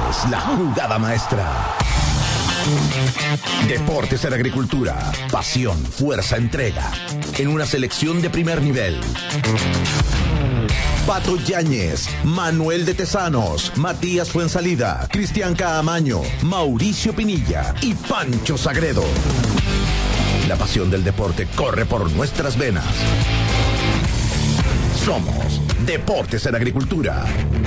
es la jugada maestra. Deportes en Agricultura. Pasión, fuerza, entrega. En una selección de primer nivel. Pato Yáñez, Manuel de Tesanos, Matías Fuensalida, Cristian Caamaño, Mauricio Pinilla y Pancho Sagredo. La pasión del deporte corre por nuestras venas. Somos Deportes en Agricultura.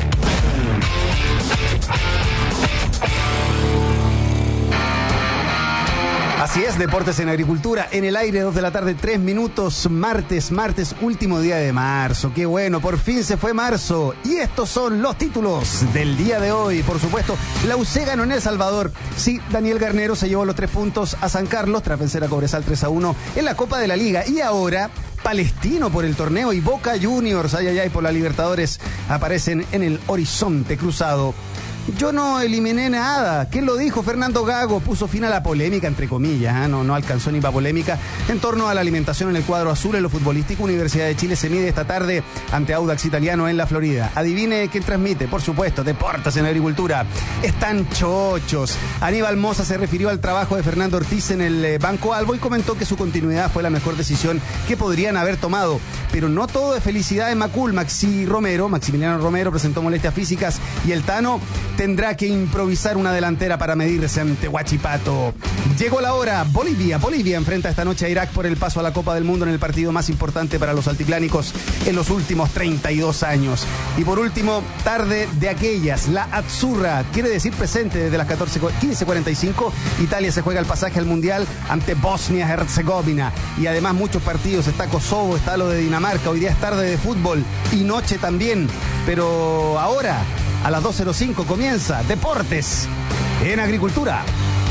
Así es, Deportes en Agricultura, en el aire, 2 de la tarde, 3 minutos, martes, último día de marzo. Qué bueno, por fin se fue marzo. Y estos son los títulos del día de hoy. Por supuesto, la UC ganó en El Salvador. Sí, Daniel Garnero se llevó los 3 puntos a San Carlos tras vencer a Cobresal 3-1 en la Copa de la Liga. Y ahora, Palestino por el torneo y Boca Juniors, ay, por la Libertadores, aparecen en el horizonte cruzado. Yo no eliminé nada. ¿Quién lo dijo? Fernando Gago puso fin a la polémica, entre comillas, no alcanzó ni para polémica, en torno a la alimentación en el cuadro azul. En lo futbolístico, Universidad de Chile se mide esta tarde ante Audax Italiano en la Florida. Adivine quién transmite, por supuesto, Deportes en Agricultura. Están chochos. Aníbal Mosa se refirió al trabajo de Fernando Ortiz en el Banco Albo y comentó que su continuidad fue la mejor decisión que podrían haber tomado. Pero no todo de felicidad en Macul. Maximiliano Romero presentó molestias físicas y el Tano tendrá que improvisar una delantera para medirse ante Huachipato. Llegó la hora. Bolivia enfrenta esta noche a Irak por el paso a la Copa del Mundo en el partido más importante para los altiplánicos en los últimos 32 años. Y por último, tarde de aquellas, la Azzurra, quiere decir presente desde las 15:45. Italia se juega el pasaje al Mundial ante Bosnia-Herzegovina. Y además muchos partidos, está Kosovo, está lo de Dinamarca. Hoy día es tarde de fútbol y noche también. Pero ahora, a las 2:05 comienza Deportes en Agricultura.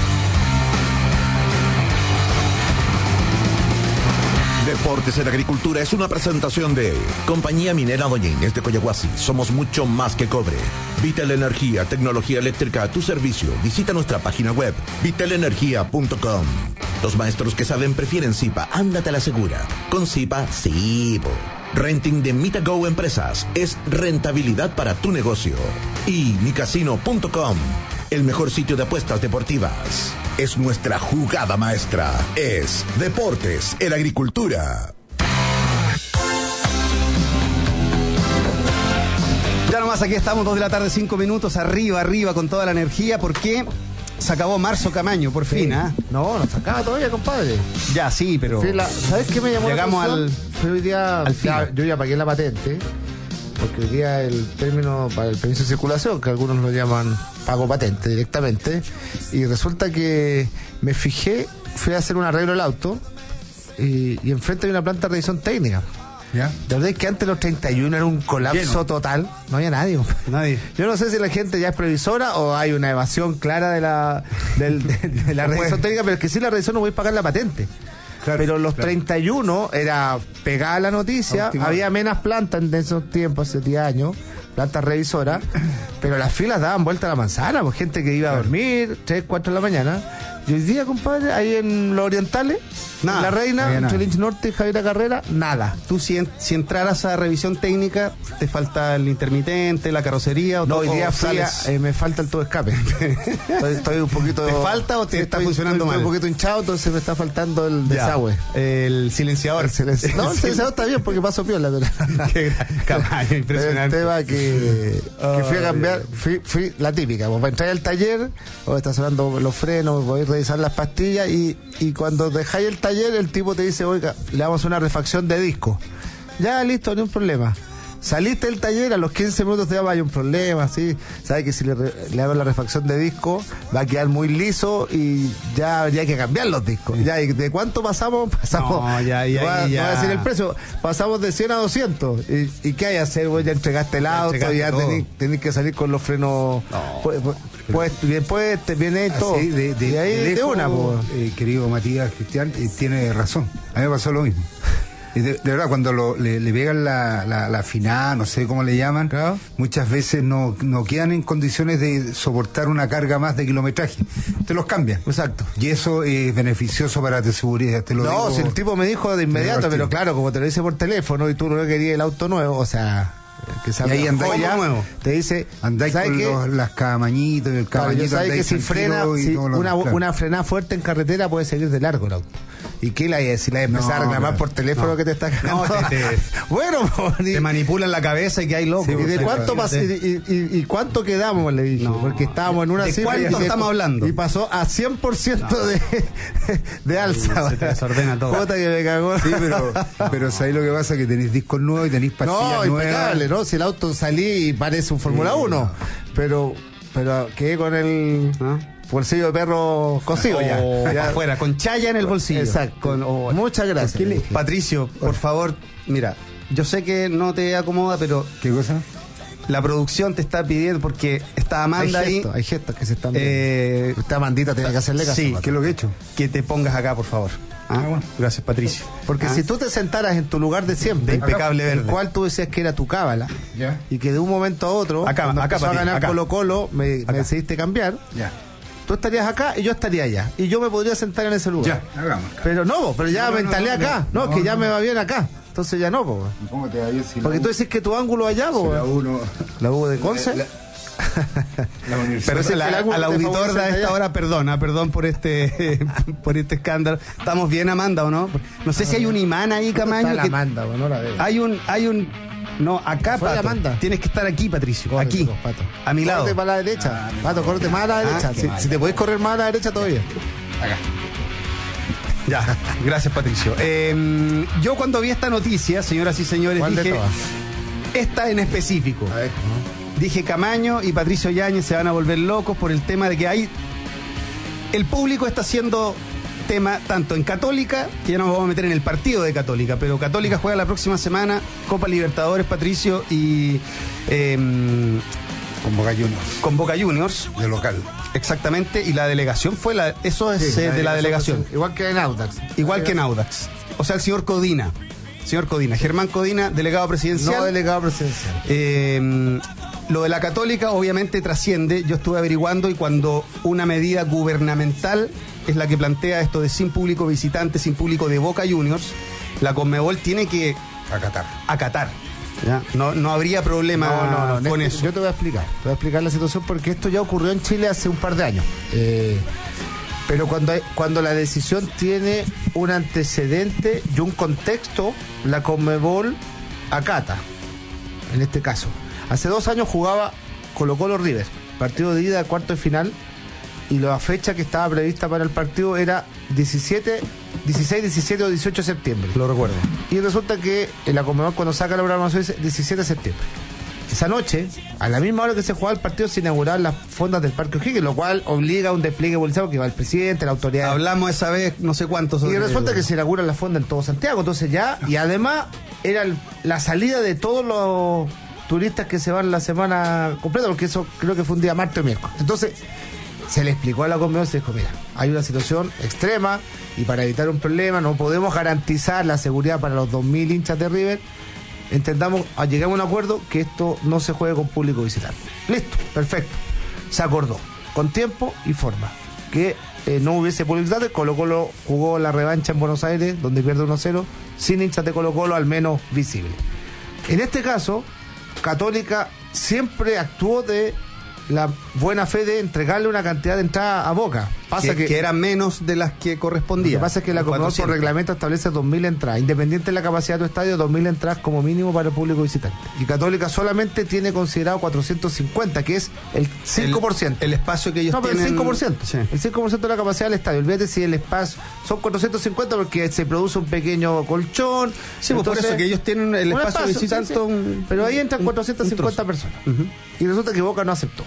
Deportes en Agricultura es una presentación de Compañía Minera Doña Inés de Coyahuasi. Somos mucho más que cobre. Vital Energía, tecnología eléctrica a tu servicio. Visita nuestra página web, vitalenergia.com. Los maestros que saben prefieren Zipa. Ándate a la segura. Con Zipa, sí. Renting de Mitago Empresas es rentabilidad para tu negocio. Y micasino.com, el mejor sitio de apuestas deportivas. Es nuestra jugada maestra. Es Deportes en Agricultura. Ya nomás aquí estamos, 2 de la tarde, 5 minutos, arriba, con toda la energía, porque se acabó marzo Camaño, por fin, ¿ah? No se acaba todavía, compadre. Ya, sí, pero... ¿Sabes qué me llamó llegamos la atención? Fue hoy día, yo ya pagué la patente, porque hoy día el término para el permiso de circulación, que algunos lo llaman pago patente directamente, y resulta que me fijé, fui a hacer un arreglo del auto, y enfrente hay una planta de revisión técnica. ¿Ya? La verdad es que antes los 31 era un colapso total, no había nadie. Yo no sé si la gente ya es previsora o hay una evasión clara de la revisión técnica, pero es que si la revisión no voy a pagar la patente. Claro, pero los 31 era pegada la noticia, había menos plantas en esos tiempos, hace 10 años, plantas revisoras, pero las filas daban vuelta a la manzana, pues gente que iba a dormir 3, 4 de la mañana. Y hoy día, compadre, ahí en los orientales, nada, en La Reina, entre Lynch Norte y Javiera Carrera, nada. Tú si entraras a revisión técnica, te falta el intermitente, la carrocería, o no, todo, hoy día me falta el todo escape. Estoy un poquito... ¿Te falta o te está funcionando mal? Estoy un poquito hinchado, entonces me está faltando el desagüe. El silenciador. No, el silenciador está bien porque paso piola, pero... Caballo, impresionante. El tema que fui a cambiar, fui la típica, pues, para entrar al taller, está sonando los frenos, voy a revisar las pastillas y cuando dejáis el taller, el tipo te dice, oiga, le damos a hacer una refacción de disco. Ya, listo, no hay un problema. Saliste del taller, a los 15 minutos te hay un problema, ¿sí? Sabes que si le hago la refacción de disco, va a quedar muy liso y ya hay que cambiar los discos. Ya, ¿y de cuánto pasamos? No, ya. No voy a decir el precio. Pasamos de 100 a 200. ¿Y qué hay que hacer? Ya entregaste el auto, ya tenés que salir con los frenos. No. Pues viene todo. Así, de una, querido Matías Cristian, tiene razón. A mí me pasó lo mismo. De verdad, cuando le pegan la afinada, no sé cómo le llaman, claro, muchas veces no quedan en condiciones de soportar una carga más de kilometraje. Te los cambian. Exacto. Y eso es beneficioso para tu seguridad. Te lo digo, si el tipo me dijo de inmediato, pero claro, como te lo dice por teléfono y tú no querías el auto nuevo, o sea... que y ahí andáis ya nuevo. Te dice, andáis con las camañitos y el caballito. Sabes que si frena, una frenada fuerte en carretera puede seguir de largo el auto. ¿Y qué si la empezar a reclamar por teléfono que te está cagando? Bueno, te manipulan la cabeza y que hay loco. Sí, ¿y de cuánto y cuánto quedamos? Le dije, porque estábamos en una cifra. ¿De cuánto estamos hablando? Y pasó a 100% de alza. Se te desordena todo. Puta que me cagó. Sí, pero ¿sabéis lo que pasa? Que tenéis discos nuevos y tenéis pastillas nuevas. Impecable, ¿no? Si el auto salí y parece un Fórmula 1. Pero quedé con el... bolsillo de perro cosido ya afuera, con chaya en el bolsillo. Exacto. Muchas gracias. Patricio, por favor, mira, yo sé que no te acomoda, pero... ¿Qué cosa? La producción te está pidiendo, porque está Amanda ahí. Hay gestos que se están viendo. Esta Amandita tiene que hacerle caso. Sí, ¿qué es lo que he hecho? Que te pongas acá, por favor. Bueno. Gracias, Patricio. Porque si tú te sentaras en tu lugar de siempre, impecable verde, el cual tú decías que era tu cábala, y que de un momento a otro, cuando empezó a ganar Colo-Colo, me decidiste cambiar. Ya. Tú estarías acá y yo estaría allá. Y yo me podría sentar en ese lugar. Ya, hagamos. Pero ya me instalé acá. No, que ya me va bien acá. Entonces ya no, po. ¿Cómo te va bien si porque tú decís que tu ángulo allá, po. La U de Conce. Pero al auditor de esta hora, perdón por este escándalo. Estamos bien, Amanda, ¿o no? No sé si hay un imán ahí, Camaño. Está la Amanda, no la veo. Hay un no, acá, Pato. Amanda. Tienes que estar aquí, Patricio. Corre, aquí, Pato. A mi lado. Corre para la derecha. Pato, corre más a la derecha. Si te podés correr más a la derecha todavía. Acá. Ya, gracias, Patricio. Yo cuando vi esta noticia, señoras y señores, dije, esta en específico. A ver, dije, Camaño y Patricio Yáñez se van a volver locos por el tema de que el público está haciendo tema tanto en Católica, que ya nos vamos a meter en el partido de Católica, pero Católica juega la próxima semana Copa Libertadores, Patricio, y con Boca Juniors de local. Exactamente, y la delegación fue de la delegación. Igual que en Audax. O sea, el señor Codina, Germán Codina, delegado presidencial. No delegado presidencial. Lo de la Católica obviamente trasciende. Yo estuve averiguando, y cuando una medida gubernamental es la que plantea esto de sin público visitante, sin público de Boca Juniors, la Conmebol tiene que acatar. ¿Ya? No habría problema con eso. Yo te voy a explicar la situación, porque esto ya ocurrió en Chile hace un par de años. Pero cuando la decisión tiene un antecedente y un contexto, la Conmebol acata. En este caso, hace 2 años jugaba Colo-Colo River, partido de ida de cuarto de final, y la fecha que estaba prevista para el partido era 16, 17 o 18 de septiembre. Lo recuerdo. Y resulta que la Conmebol, cuando saca la programación, dice 17 de septiembre. Esa noche, a la misma hora que se jugaba el partido, se inauguraban las fondas del Parque O'Higgins, lo cual obliga a un despliegue policial, que va el presidente, la autoridad. Hablamos esa vez no sé cuántos. Y resulta que se inauguran las fondas en todo Santiago, entonces ya, y además era la salida de todos los turistas que se van la semana completa, porque eso creo que fue un día martes o miércoles. Entonces se le explicó a la Conmebol, se dijo, mira, hay una situación extrema y para evitar un problema no podemos garantizar la seguridad para los 2.000 hinchas de River. Entendamos, llegamos a un acuerdo que esto no se juegue con público visitante. Listo, perfecto. Se acordó, con tiempo y forma, que no hubiese público visitante. Colo-Colo jugó la revancha en Buenos Aires, donde pierde 1-0, sin hinchas de Colo-Colo, al menos visible. En este caso, Católica siempre actuó de la buena fe de entregarle una cantidad de entrada a Boca. Pasa que eran menos de las que correspondía. Lo que pasa es que la Conmebol por reglamento establece 2.000 entradas. Independiente de la capacidad de tu estadio, 2.000 entradas como mínimo para el público visitante. Y Católica solamente tiene considerado 450, que es el 5%. El espacio que ellos tienen. No, pero el 5%. Sí. El 5% de la capacidad del estadio. Olvídate si el espacio son 450 porque se produce un pequeño colchón. Sí, pues por eso que ellos tienen el espacio visitante. Sí. Pero ahí entran 450 personas. Y resulta que Boca no aceptó.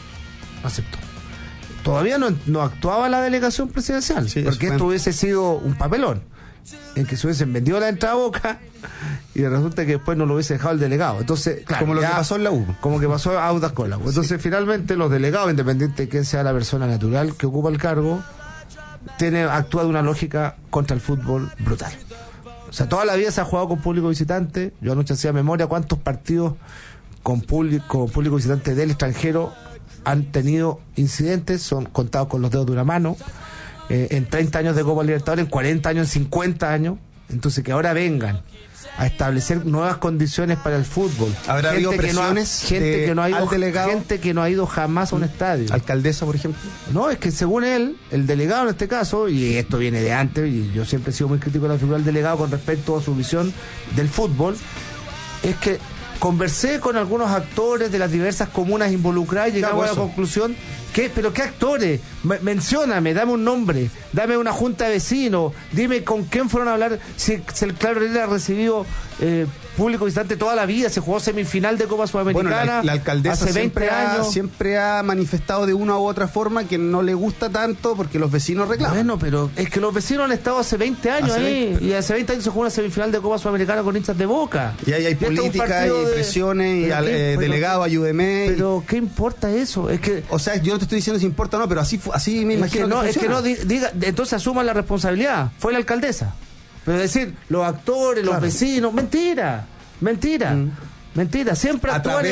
Todavía no actuaba la delegación presidencial, porque esto hubiese sido un papelón en que se hubiesen vendido la entrada a Boca y resulta que después no lo hubiese dejado el delegado. Entonces, claro, como lo que pasó en la U, como que pasó a Audax con la U. Entonces, finalmente los delegados, independiente de quién sea la persona natural que ocupa el cargo, actúa de una lógica contra el fútbol brutal. O sea, toda la vida se ha jugado con público visitante. Yo anoche hacía memoria cuántos partidos con público visitante del extranjero han tenido incidentes, son contados con los dedos de una mano, en 30 años de Copa Libertadores, en 40 años, en 50 años. Entonces que ahora vengan a establecer nuevas condiciones para el fútbol. ¿Habrá habido presiones gente que no ha ido jamás a un estadio? ¿Alcaldesa, por ejemplo? No, es que según él, el delegado en este caso, y esto viene de antes, y yo siempre he sido muy crítico de la figura del delegado con respecto a su visión del fútbol, es que conversé con algunos actores de las diversas comunas involucradas y llegamos a la conclusión ¿pero qué actores? Mencióname, dame un nombre, dame una junta de vecinos, dime con quién fueron a hablar, si el Claro Herrera ha recibido público visitante toda la vida, se jugó semifinal de Copa Sudamericana. Bueno, la alcaldesa hace 20 años. Siempre ha manifestado de una u otra forma que no le gusta tanto porque los vecinos reclaman. Bueno, pero es que los vecinos han estado hace 20 años y hace 20 años se jugó una semifinal de Copa Sudamericana con hinchas de Boca. Y ahí hay política y presiones, y delegado, ayúdeme. Pero ¿qué importa eso? Es que, o sea, yo no te estoy diciendo si importa o no, pero así me imagino diga, entonces asuman la responsabilidad. Fue la alcaldesa. Pero decir, los actores, los vecinos, mentira. Siempre actúan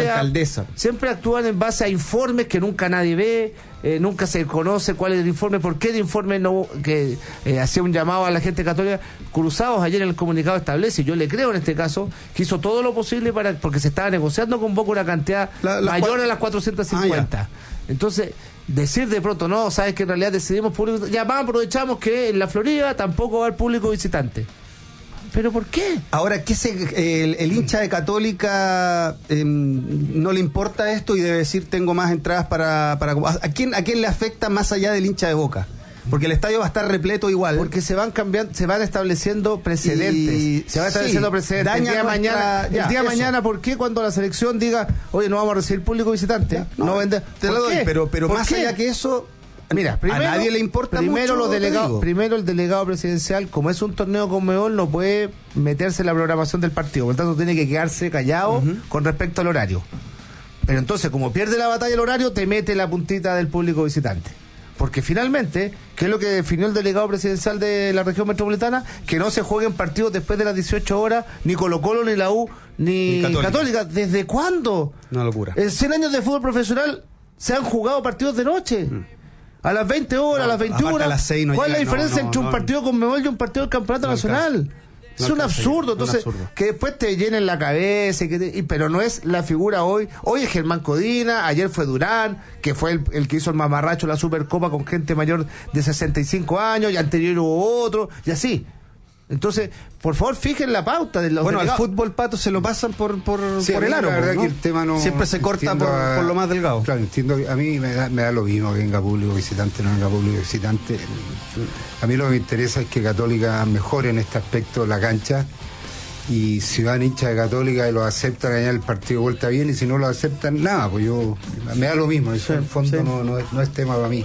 en base a informes que nunca nadie ve, nunca se conoce cuál es el informe, por qué el informe no, que hacía un llamado a la gente católica. Cruzados ayer en el comunicado establece, yo le creo en este caso, que hizo todo lo posible porque se estaba negociando con Boca una cantidad mayor a las 450. Entonces, decir de pronto, no, sabes que en realidad decidimos público, ya aprovechamos que en la Florida tampoco va a haber público visitante. ¿Pero por qué? Ahora, el hincha de Católica no le importa esto y debe decir tengo más entradas para ¿a quién le afecta más allá del hincha de Boca? Porque el estadio va a estar repleto igual. Porque se van estableciendo precedentes. El día de mañana, ¿por qué cuando la selección diga, oye, no vamos a recibir público visitante? Te lo doy, pero más allá que eso, mira, primero, a nadie le importa primero mucho. Primero el delegado presidencial, como es un torneo Conmebol, no puede meterse en la programación del partido, por lo tanto tiene que quedarse callado con respecto al horario. Pero entonces, como pierde la batalla el horario, te mete la puntita del público visitante. Porque finalmente, ¿qué es lo que definió el delegado presidencial de la región metropolitana? Que no se jueguen partidos después de las 18 horas, ni Colo-Colo, ni la U, ni Católica. ¿Desde cuándo? Una locura. En 100 años de fútbol profesional se han jugado partidos de noche. A las 20 horas, a las 21 horas. A las 6 ¿Cuál es la diferencia entre un partido con Conmebol y un partido del Campeonato Nacional? Es un absurdo. Entonces, que después te llenen la cabeza, pero no es la figura hoy. Hoy es Germán Codina, ayer fue Durán, que fue el que hizo el mamarracho la Supercopa con gente mayor de 65 años, y anterior hubo otro, y así. Entonces, por favor, fijen la pauta de los delegados. Al fútbol, Pato, se lo pasan por el aro. La verdad, ¿no? Que el tema no siempre se corta por lo más delgado. Claro, entiendo. A mí me da lo mismo que venga público visitante, no venga público visitante. A mí lo que me interesa es que Católica mejore en este aspecto la cancha. Y si van hinchas de Católica y lo aceptan allá el partido de vuelta bien, y si no lo aceptan, nada, pues me da lo mismo. Eso en el fondo no es tema para mí.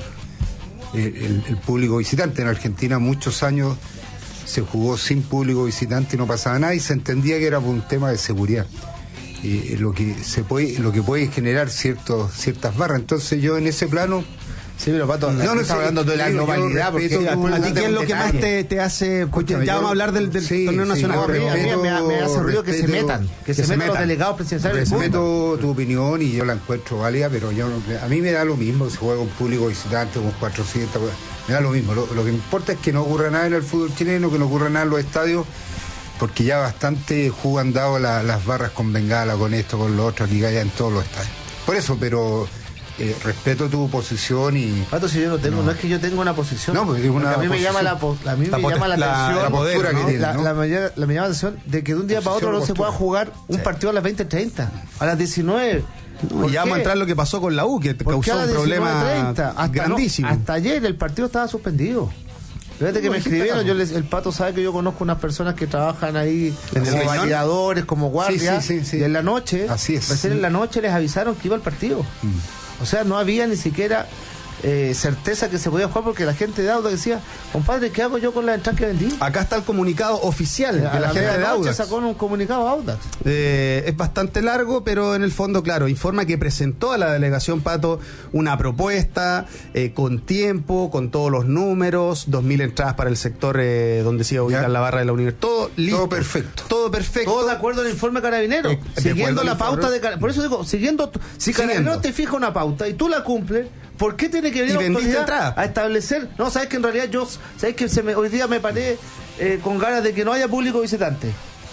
El público visitante en Argentina muchos años se jugó sin público visitante y no pasaba nada, y se entendía que era por un tema de seguridad, lo que puede generar ciertas barras. Entonces yo en ese plano, sí, pero Pato, no estás hablando de la globalidad, porque a ti qué es lo que más te hace. Ya vamos a hablar del torneo nacional. A mí me hace ruido que se metan los delegados presidenciales. Respeto tu opinión y yo la encuentro válida, pero a mí me da lo mismo si juega con público visitante, con 400, me da lo mismo. Lo que me importa es que no ocurra nada en el fútbol chileno, que no ocurra nada en los estadios, porque ya bastante jugo han dado las barras con bengala, con esto, con lo otro, aquí que haya en todos los estadios. Por eso, pero respeto tu posición y... Pato, si yo no tengo, no es que yo tenga una posición. No, porque a mí me llama la atención. La postura que tiene, ¿no? Me llama la atención de que de un día para otro no se pueda jugar un partido a las 20:30, a las 19. Y ya vamos a entrar lo que pasó con la U, que causó un problema grandísimo. Hasta ayer el partido estaba suspendido. Fíjate que me escribieron, el Pato sabe que yo conozco unas personas que trabajan ahí como validadores, como guardias, y en la noche, recién en la noche les avisaron que iba el partido. O sea, no había ni siquiera certeza que se podía jugar, porque la gente de Audax decía, compadre, ¿qué hago yo con la entrada que vendí? Acá está el comunicado oficial de la gente de Audax. Sacó un comunicado Audax. Es bastante largo, pero en el fondo, claro, informa que presentó a la delegación, Pato, una propuesta con tiempo, con todos los números, 2.000 entradas para el sector donde se iba a ubicar la barra de la universidad. Todo listo. Todo perfecto. Todo de acuerdo al informe Carabinero. Siguiendo la pauta de Carabinero. Por eso digo, si Carabinero te fija una pauta y tú la cumples, ¿por qué tiene que venir la autoridad a establecer? No, sabes que en realidad hoy día me paré con ganas de que no haya público visitante.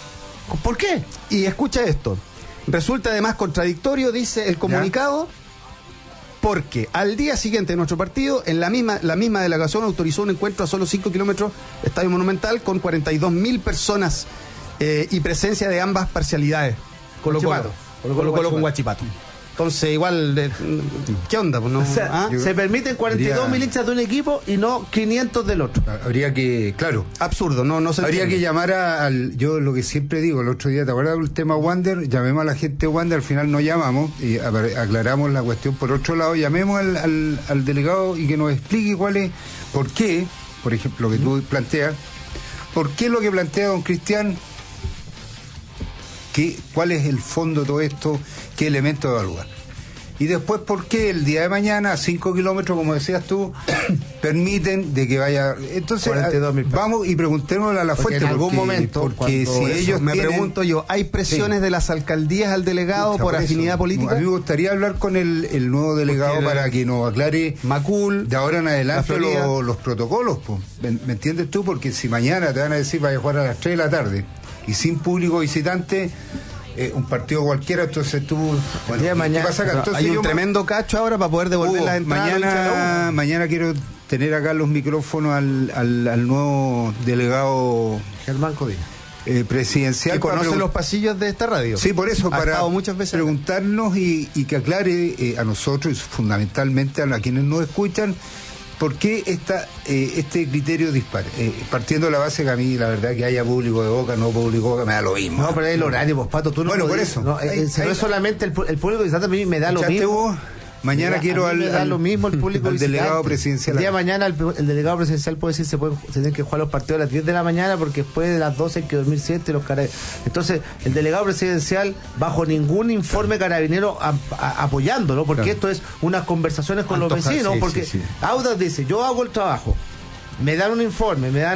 ¿Por qué? Y escucha esto. Resulta además contradictorio, dice el comunicado, porque al día siguiente de nuestro partido, en la misma delegación autorizó un encuentro a solo 5 kilómetros, Estadio Monumental, con 42.000 personas y presencia de ambas parcialidades. Colo-Colo con Huachipato. Entonces, igual, ¿qué onda? Pues no, o sea, se permiten 42.000 hinchas de un equipo y no 500 del otro. Habría que, claro. Absurdo, no se habría entiende. que llamar yo lo que siempre digo, el otro día, ¿te acuerdas del tema Wander? Llamemos a la gente de Wander, al final no llamamos y aclaramos la cuestión por otro lado. Llamemos al delegado y que nos explique por qué, por ejemplo, lo que tú planteas, por qué lo que plantea don Cristian, cuál es el fondo de todo esto, qué elementos evaluar. Y después, ¿por qué el día de mañana, a 5 kilómetros, como decías tú, permiten de que vaya? Entonces, vamos y preguntémosle a la fuente. En algún momento, porque si ellos pregunto yo, ¿hay presiones de las alcaldías al delegado por afinidad política? A mí me gustaría hablar con el nuevo delegado para que nos aclare Macul, de ahora en adelante los protocolos. ¿Me entiendes tú? Porque si mañana te van a decir vaya a jugar a las 3 de la tarde y sin público visitante, un partido cualquiera, entonces tú... Bueno, mañana, ¿qué pasa acá? Entonces hay un tremendo cacho ahora para poder devolver las entradas. Mañana quiero tener acá los micrófonos al nuevo delegado Germán Codina, presidencial. Que conoce los pasillos de esta radio. Sí, por eso, para muchas veces preguntarnos y que aclare a nosotros y fundamentalmente a quienes nos escuchan, ¿por qué este criterio dispar? Partiendo de la base que a mí, la verdad, que haya público de Boca, no público de Boca, me da lo mismo. No, pero es el horario, pues, Pato, tú no. Bueno, por eso. No es solamente el público visitante, a mí me da lo mismo. Mañana quiero me da lo mismo el público al delegado presidencial. El día de mañana el delegado presidencial puede decir se tienen que jugar los partidos a las 10 de la mañana porque después de las 12 hay que dormir 7 los carabineros. Entonces, el delegado presidencial, bajo ningún informe carabinero apoyándolo, porque esto es unas conversaciones con los vecinos, porque Audax dice, yo hago el trabajo, me dan un informe, me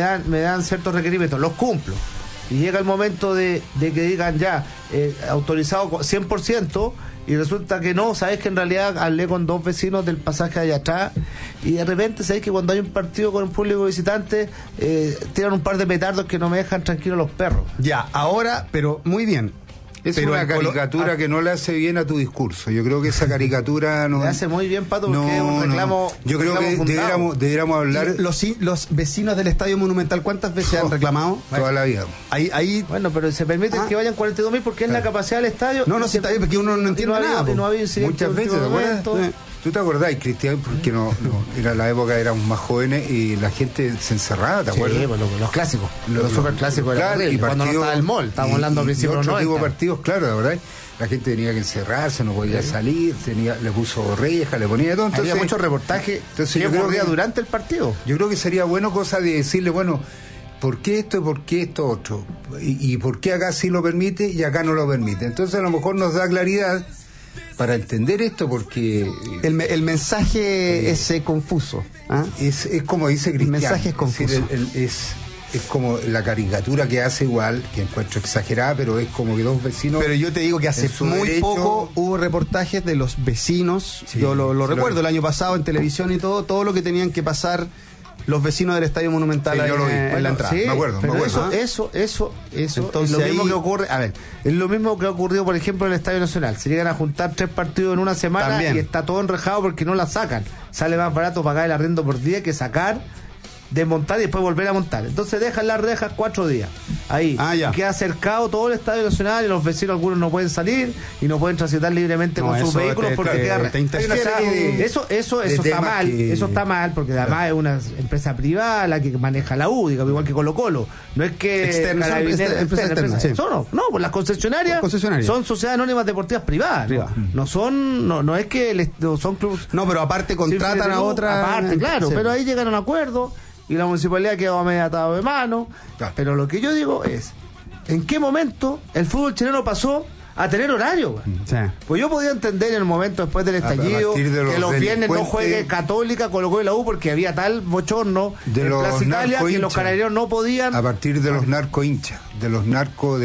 dan ciertos requerimientos, los cumplo. Y llega el momento de que digan ya, autorizado 100%, y resulta que no, sabes que en realidad hablé con 2 vecinos del pasaje allá atrás, y de repente sabes que cuando hay un partido con un público visitante, tiran un par de petardos que no me dejan tranquilos los perros. Ya, ahora, pero muy bien. Es una caricatura que no le hace bien a tu discurso. Yo creo que esa caricatura no... Le hace muy bien, Pato, porque es un reclamo. Yo creo que deberíamos hablar... Los vecinos del Estadio Monumental, ¿cuántas veces han reclamado? Toda la vida. Ahí, bueno, pero se permite que vayan 42.000 porque es la capacidad del estadio. No, está bien, porque uno no entiende nada. Muchas veces, ¿te acuerdas? ¿Tú te acordás, Cristian? Porque era la época, éramos más jóvenes y la gente se encerraba, ¿te acuerdas? Sí, bueno, los clásicos, los superclásicos eran horribles. Cuando no estaba el mall, estábamos hablando al principio de los 90. Tipo partidos, claro, la verdad. La gente tenía que encerrarse, no podía salir, le puso reja, le ponía todo. Entonces, había muchos reportajes que ocurría durante el partido. Yo creo que sería bueno cosa de decirle, bueno, ¿por qué esto y por qué esto otro? Y por qué acá sí lo permite y acá no lo permite. Entonces a lo mejor nos da claridad para entender esto, porque el mensaje es confuso. Es como dice Cristian. El mensaje es confuso. Es como la caricatura que hace igual, que encuentro exagerada, pero es como que 2 vecinos... Pero yo te digo que hace muy poco hubo reportajes de los vecinos, yo lo recuerdo el año pasado en televisión y todo lo que tenían que pasar los vecinos del Estadio Monumental en la entrada. Sí, me acuerdo. Eso. Entonces, lo mismo que ocurre, es lo mismo que ha ocurrido, por ejemplo, en el Estadio Nacional. Se llegan a juntar 3 partidos en una semana también, y está todo enrejado porque no la sacan. Sale más barato pagar el arriendo por día que sacar, desmontar y después volver a montar. Entonces dejan las rejas 4 días. Ahí queda cercado todo el Estadio Nacional y los vecinos algunos no pueden salir y no pueden transitar libremente con sus vehículos porque eso está mal. Eso está mal porque además es una empresa privada la que maneja la U, digamos, igual que Colo-Colo. No es que pues las concesionarias son sociedades anónimas deportivas privadas. No es que son clubes. No, pero aparte contratan a otra. Aparte, claro, pero ahí llegan a un acuerdo y la municipalidad quedó a medio atado de mano. Pero lo que yo digo es, ¿en qué momento el fútbol chileno pasó a tener horario? Pues yo podía entender en el momento después del estallido que los viernes no juegue Católica, Colo-Colo y la U porque había tal bochorno de en Plaza Italia que los carabineros no podían. A partir de los narco-hinchas, de los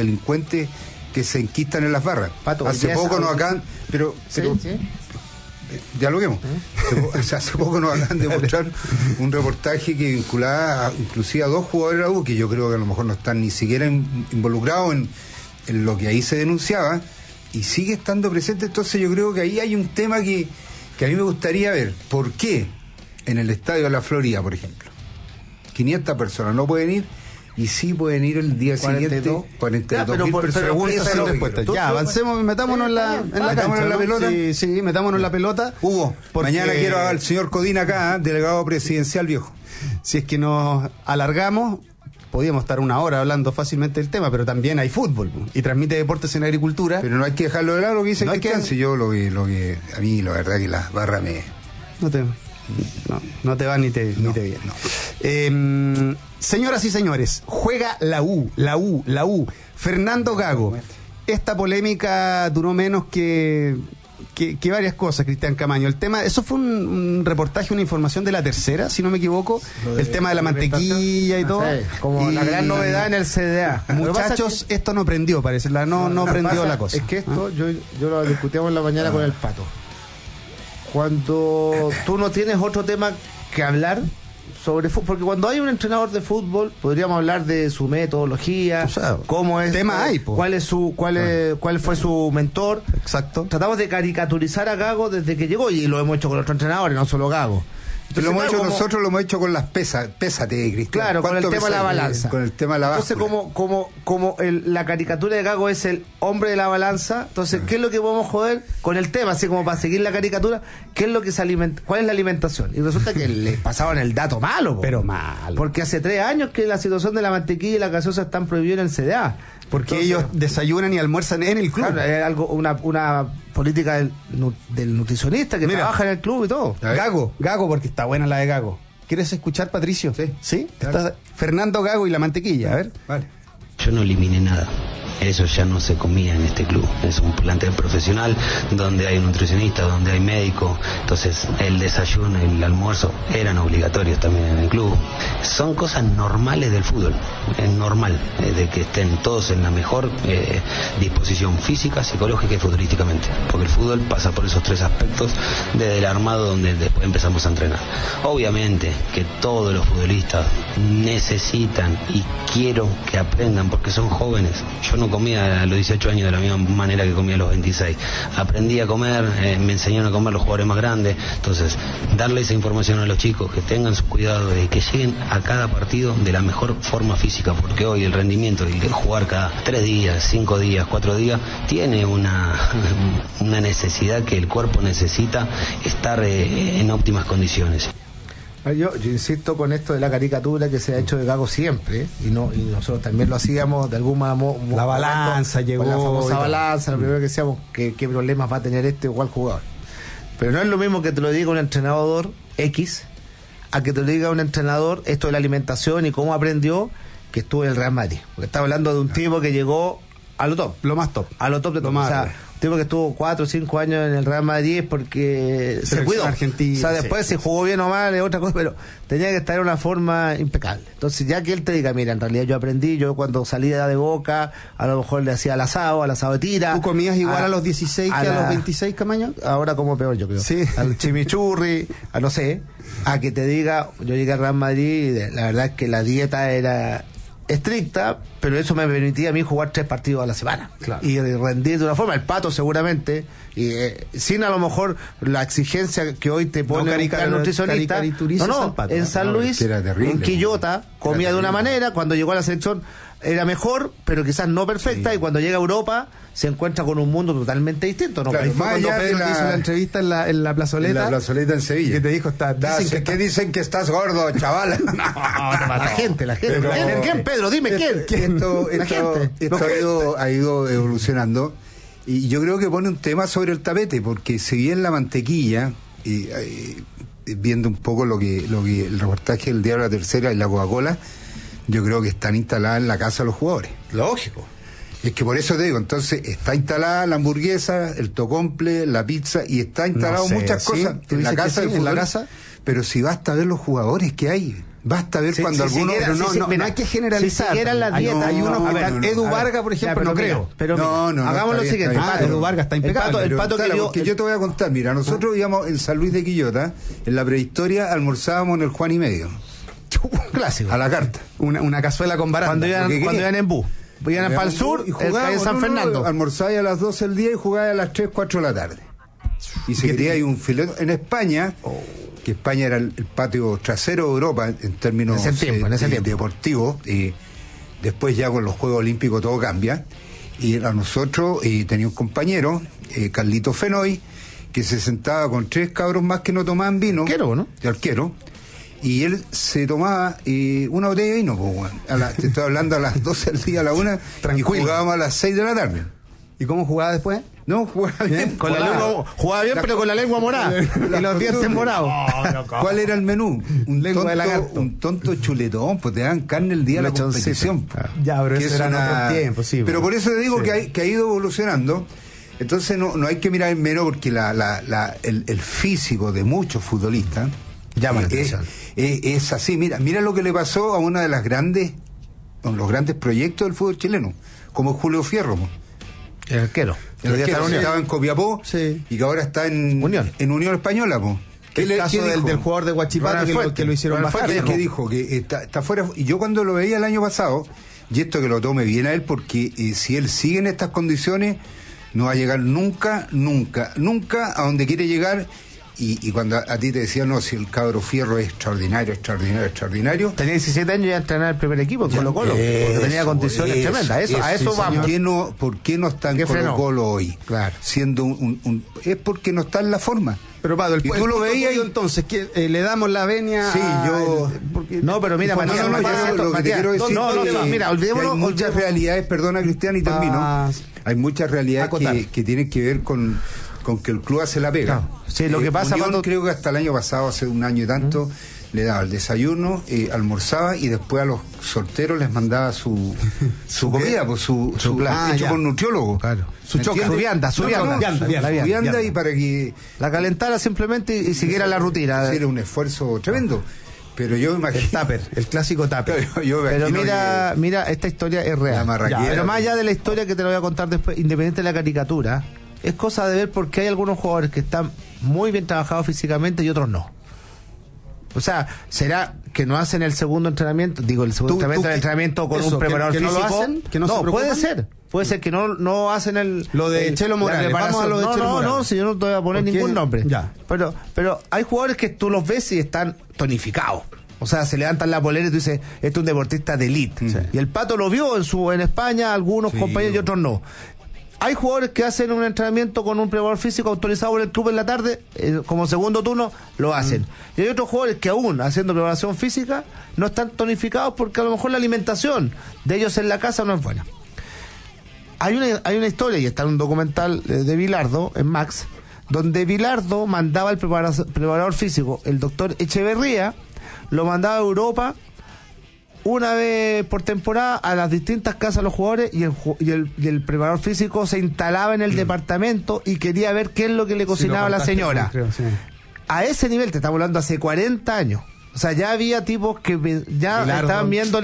narcodelincuentes que se enquistan en las barras. Pato, hace poco no acá, pero dialoguemos. Hace poco nos acaban de mostrar un reportaje que vinculaba inclusive a 2 jugadores de la U, que yo creo que a lo mejor no están ni siquiera involucrados en lo que ahí se denunciaba, y sigue estando presente. Entonces yo creo que ahí hay un tema que a mí me gustaría ver. ¿Por qué en el Estadio de la Florida, por ejemplo, 500 personas no pueden ir y sí pueden ir el día siguiente 42.000 personas? Preguntas sin respuestas. Ya, avancemos, metámonos en la cancha, en la pelota. Sí, metámonos en la pelota. Hugo, mañana quiero al señor Codina acá, delegado presidencial viejo. Si es que nos alargamos, podíamos estar 1 hora hablando fácilmente del tema, pero también hay fútbol y transmite deportes en agricultura. Pero no hay que dejarlo de lado lo que dice Cristian. Si yo lo que a mí la verdad que las barras no te va ni te viene. Señoras y señores, juega la U. Fernando Gago. Esta polémica duró menos que varias cosas, Cristian Camaño. El tema, eso fue un reportaje, una información de La Tercera, si no me equivoco, el tema de la mantequilla y todo. Como la gran novedad en el CDA. Muchachos, esto no prendió, parece, no prendió la cosa. Es que esto, yo lo discutíamos en la mañana con el Pato. Cuando tú no tienes otro tema que hablar sobre fútbol, porque cuando hay un entrenador de fútbol podríamos hablar de su metodología, cómo es, cuál fue su mentor. Exacto. Tratamos de caricaturizar a Gago desde que llegó, y lo hemos hecho con otros entrenadores, no solo Gago. Entonces, nosotros lo hemos hecho con las pesas. Pésate, Cristian. Claro, con el tema de la balanza. Con el tema de la balanza. Entonces, la caricatura de Gago es el hombre de la balanza. Entonces, ¿qué es lo que podemos joder con el tema? Así como para seguir la caricatura, ¿qué es lo que se alimenta? ¿Cuál es la alimentación? Y resulta que les pasaban el dato malo. Pero malo. Porque hace 3 años que la situación de la mantequilla y la gaseosa están prohibidas en el CDA. Porque ellos desayunan y almuerzan en el club. Claro, es algo, una política del nutricionista que trabaja en el club y todo. Gago, porque está buena la de Gago. ¿Quieres escuchar, Patricio? Sí. Está Fernando Gago y la mantequilla, a ver. Vale. Yo no eliminé nada. Eso ya no se comía en este club. Es un plantel profesional donde hay un nutricionista, donde hay médico. Entonces el desayuno y el almuerzo eran obligatorios también en el club. Son cosas normales del fútbol. Es normal de que estén todos en la mejor disposición física, psicológica y futbolísticamente. Porque el fútbol pasa por esos 3 aspectos desde el armado, donde después empezamos a entrenar. Obviamente que todos los futbolistas necesitan y quiero que aprendan porque son jóvenes. Yo no comía a los 18 años de la misma manera que comía a los 26. Aprendí a comer, me enseñaron a comer los jugadores más grandes. Entonces, darle esa información a los chicos, que tengan su cuidado de que lleguen a cada partido de la mejor forma física, porque hoy el rendimiento y el jugar cada 3 días, 5 días, 4 días, tiene una necesidad que el cuerpo necesita estar en óptimas condiciones. Yo insisto con esto de la caricatura que se ha hecho de Gago siempre, y nosotros también lo hacíamos de algún modo. La balanza llegó. Con la famosa balanza, lo primero que decíamos, qué problemas va a tener este o cual jugador. Pero no es lo mismo que te lo diga un entrenador X, a que te lo diga un entrenador esto de la alimentación y cómo aprendió, que estuvo en el Real Madrid. Porque está hablando de un tipo que llegó a lo top. Lo más top. A lo top de todo. O sea, un tipo que estuvo 4 o 5 años en el Real Madrid porque se cuidó. Argentina, o sea, después si jugó bien o mal es otra cosa, pero tenía que estar en una forma impecable. Entonces, ya que él te diga, mira, en realidad yo aprendí, yo cuando salía de Boca, a lo mejor le hacía al asado de tira. ¿Tú comías igual a los 16 que a los 26, Camaño? Ahora como peor, yo creo. Sí. Al chimichurri, a no sé, a que te diga, yo llegué al Real Madrid y la verdad es que la dieta era estricta, pero eso me permitía a mí jugar 3 partidos a la semana, claro, y rendir de una forma. El Pato seguramente, y sin a lo mejor la exigencia que hoy te pone un nutricionista. En San Luis, en Quillota, comía de una manera, cuando llegó a la selección era mejor, pero quizás no perfecta, y cuando llega a Europa se encuentra con un mundo totalmente distinto. ¿No? Claro, cuando Pedro hizo la entrevista en la plazoleta. En la plazoleta en Sevilla. Que te dijo, dicen que estás gordo, chaval. La gente. Pero, ¿quién, Pedro? Dime, ¿quién? Esto ha ido evolucionando, y yo creo que pone un tema sobre el tapete, porque si bien la mantequilla, viendo un poco lo que el reportaje del diario La Tercera y la Coca-Cola, yo creo que están instaladas en la casa de los jugadores. Lógico. Es que por eso te digo, entonces está instalada la hamburguesa, el tocomple, la pizza, y está instalado muchas cosas en la casa del fútbol, pero si basta ver los jugadores que hay, Basta ver cuando algunos... No hay que generalizar. Si siguieran la dieta, hay unos que Edu Vargas, por ejemplo, no creo. Pero hagamos lo siguiente. Edu Vargas está impecable. El pato que yo te voy a contar, mira, nosotros íbamos en San Luis de Quillota, en la prehistoria almorzábamos en el Juan y Medio. Clásico. A la carta. Una cazuela con baranda. Cuando iban en bus. Iban para el sur, y jugábamos, el San Fernando. Almorzáis a las 12 del día y jugáis a las 3, 4 de la tarde. Y se quería ahí un filete. En España, que España era el patio trasero de Europa en términos en ese tiempo. deportivos, y después ya con los Juegos Olímpicos todo cambia. Y a nosotros tenía un compañero, Carlito Fenoy, que se sentaba con 3 cabros más que no tomaban vino. Arquero, ¿no? De arquero. Y él se tomaba una botella de vino, pues, bueno. Te estoy hablando a las 12 del día, a la 1, y jugábamos a las 6 de la tarde. ¿Y cómo jugaba después? No, jugaba bien. Jugaba bien, pero con la lengua morada. Y los dientes morados. ¿Cuál era el menú? Un tonto chuletón, pues te dan carne el día de la competición. Ya, pero eso era en otro tiempo, sí. Pero por eso te digo que ha ido evolucionando. Entonces no hay que mirar en menos, porque el físico de muchos futbolistas es así. Mira lo que le pasó a una de los grandes proyectos del fútbol chileno, como Julio Fierro. El arquero. Estaba en Copiapó, y que ahora está en Unión Española. El caso del jugador de Huachipato que lo hicieron bajar. Que dijo que está fuera. Y yo cuando lo veía el año pasado, y esto que lo tome bien a él, porque si él sigue en estas condiciones, no va a llegar nunca a donde quiere llegar. Y cuando a ti te decían, no, si el cabro Fierro es extraordinario. Tenía 17 años y ya entrenaba el primer equipo, Colo-Colo, porque tenía condiciones tremendas. A eso vamos. ¿Por qué no está en Colo-Colo hoy? Claro. Siendo es porque no está en la forma. Pero Pado, tú lo veías y entonces que le damos la venia. Sí, No, pero mira, Matías, lo que te quiero decir mira, olvidémonos. Hay muchas realidades, perdona, Cristian, y termino. Hay muchas realidades que tienen que ver con que el club hace la pega. Claro. Sí, lo que pasa Unión, creo que hasta el año pasado, hace un año y tanto, le daba el desayuno, almorzaba, y después a los solteros les mandaba su comida, pues su plan, hecho por nutriólogo. Claro. Su vianda, y para que la calentara simplemente y siguiera la rutina. Era un esfuerzo tremendo. Pero yo imagino... El clásico tupper. Pero mira, esta historia es real. Pero más allá de la historia que te lo voy a contar después, independiente de la caricatura, es cosa de ver porque hay algunos jugadores que están muy bien trabajados físicamente y otros no. O sea, ¿será que no hacen el segundo entrenamiento? Digo, el segundo entrenamiento con un preparador físico. ¿No lo hacen? No, puede ser. Puede ser que no hacen el... Lo de Chelo Morales. Vamos a lo de Chelo Morales. No, si yo no te voy a poner ningún nombre. Ya. Pero hay jugadores que tú los ves y están tonificados. O sea, se levantan la polera y tú dices, este es un deportista de elite. Sí. Y el Pato lo vio en España, algunos compañeros y otros no. Hay jugadores que hacen un entrenamiento con un preparador físico autorizado por el club en la tarde, como segundo turno, lo hacen. Y hay otros jugadores que aún haciendo preparación física no están tonificados porque a lo mejor la alimentación de ellos en la casa no es buena. Hay una historia, y está en un documental de Bilardo, en Max, donde Bilardo mandaba al preparador físico, el doctor Echeverría, lo mandaba a Europa una vez por temporada a las distintas casas de los jugadores, y el preparador físico se instalaba en el departamento y quería ver qué es lo que le cocinaba la señora. Creo, sí. A ese nivel, te estamos hablando hace 40 años. O sea, ya había tipos que ya estaban viendo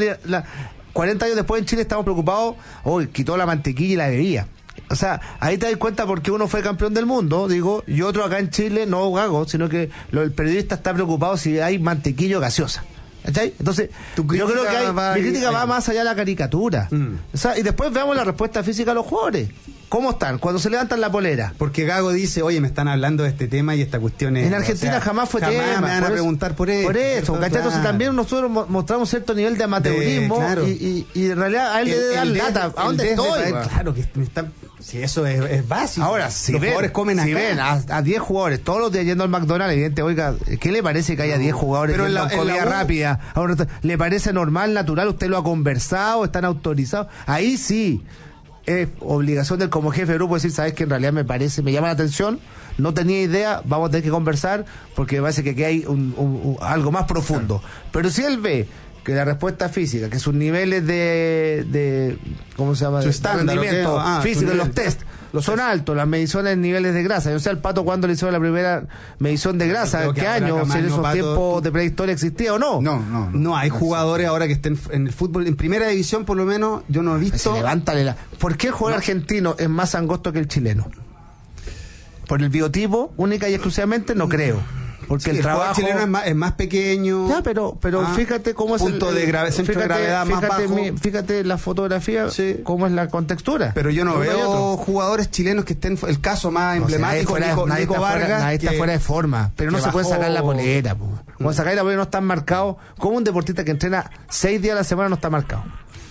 40 años después en Chile estamos preocupados, quitó la mantequilla y la bebía. O sea, ahí te das cuenta porque uno fue campeón del mundo, digo, y otro acá en Chile, no gago, sino que el periodista está preocupado si hay mantequilla o gaseosa. ¿Cachai? Entonces, yo creo que mi crítica va más allá de la caricatura. O sea, y después veamos la respuesta física de los jugadores. ¿Cómo están? Cuando se levantan la polera. Porque Gago dice, oye, me están hablando de este tema y esta cuestión es... En Argentina jamás fue tema. Me van a preguntar por eso. Por eso, ¿cachai? Entonces también nosotros mostramos cierto nivel de amateurismo y en realidad a él le dan lata. ¿A dónde estoy? Claro, que me están... Si eso es básico. Ahora, si los jugadores comen acá. Si ven a 10 jugadores, todos los días yendo al McDonald's, evidente, oiga, ¿qué le parece que haya 10 jugadores en comida rápida? Ahora, ¿le parece normal, natural? ¿Usted lo ha conversado? ¿Están autorizados? Ahí sí es obligación del como jefe de grupo decir, ¿sabes qué? En realidad me llama la atención, no tenía idea, vamos a tener que conversar porque me parece que aquí hay algo más profundo. Claro. Pero si él ve que la respuesta física, que sus niveles de ¿cómo se llama? Su estándar, rendimiento físico en los test son altos, las mediciones en niveles de grasa. Yo sé al Pato cuando le hicieron la primera medición de grasa, ¿en qué año? Si en esos tiempos de prehistoria existía o no. No hay jugadores ahora que estén en el fútbol, en primera división por lo menos, yo no he visto. Levántale ¿Por qué el jugador argentino es más angosto que el chileno? ¿Por el biotipo, única y exclusivamente? No creo. Porque el trabajo chileno es más pequeño. Ya, pero fíjate cómo es punto de centro de gravedad más bajo. Fíjate la fotografía, cómo es la contextura. Pero yo no veo jugadores chilenos que estén, el caso más emblemático, Nico Vargas. Nadie está fuera de forma, pero no se puede sacar la polera. Cuando sacáis la polera no están marcados. ¿Cómo un deportista que entrena 6 días a la semana no está marcado?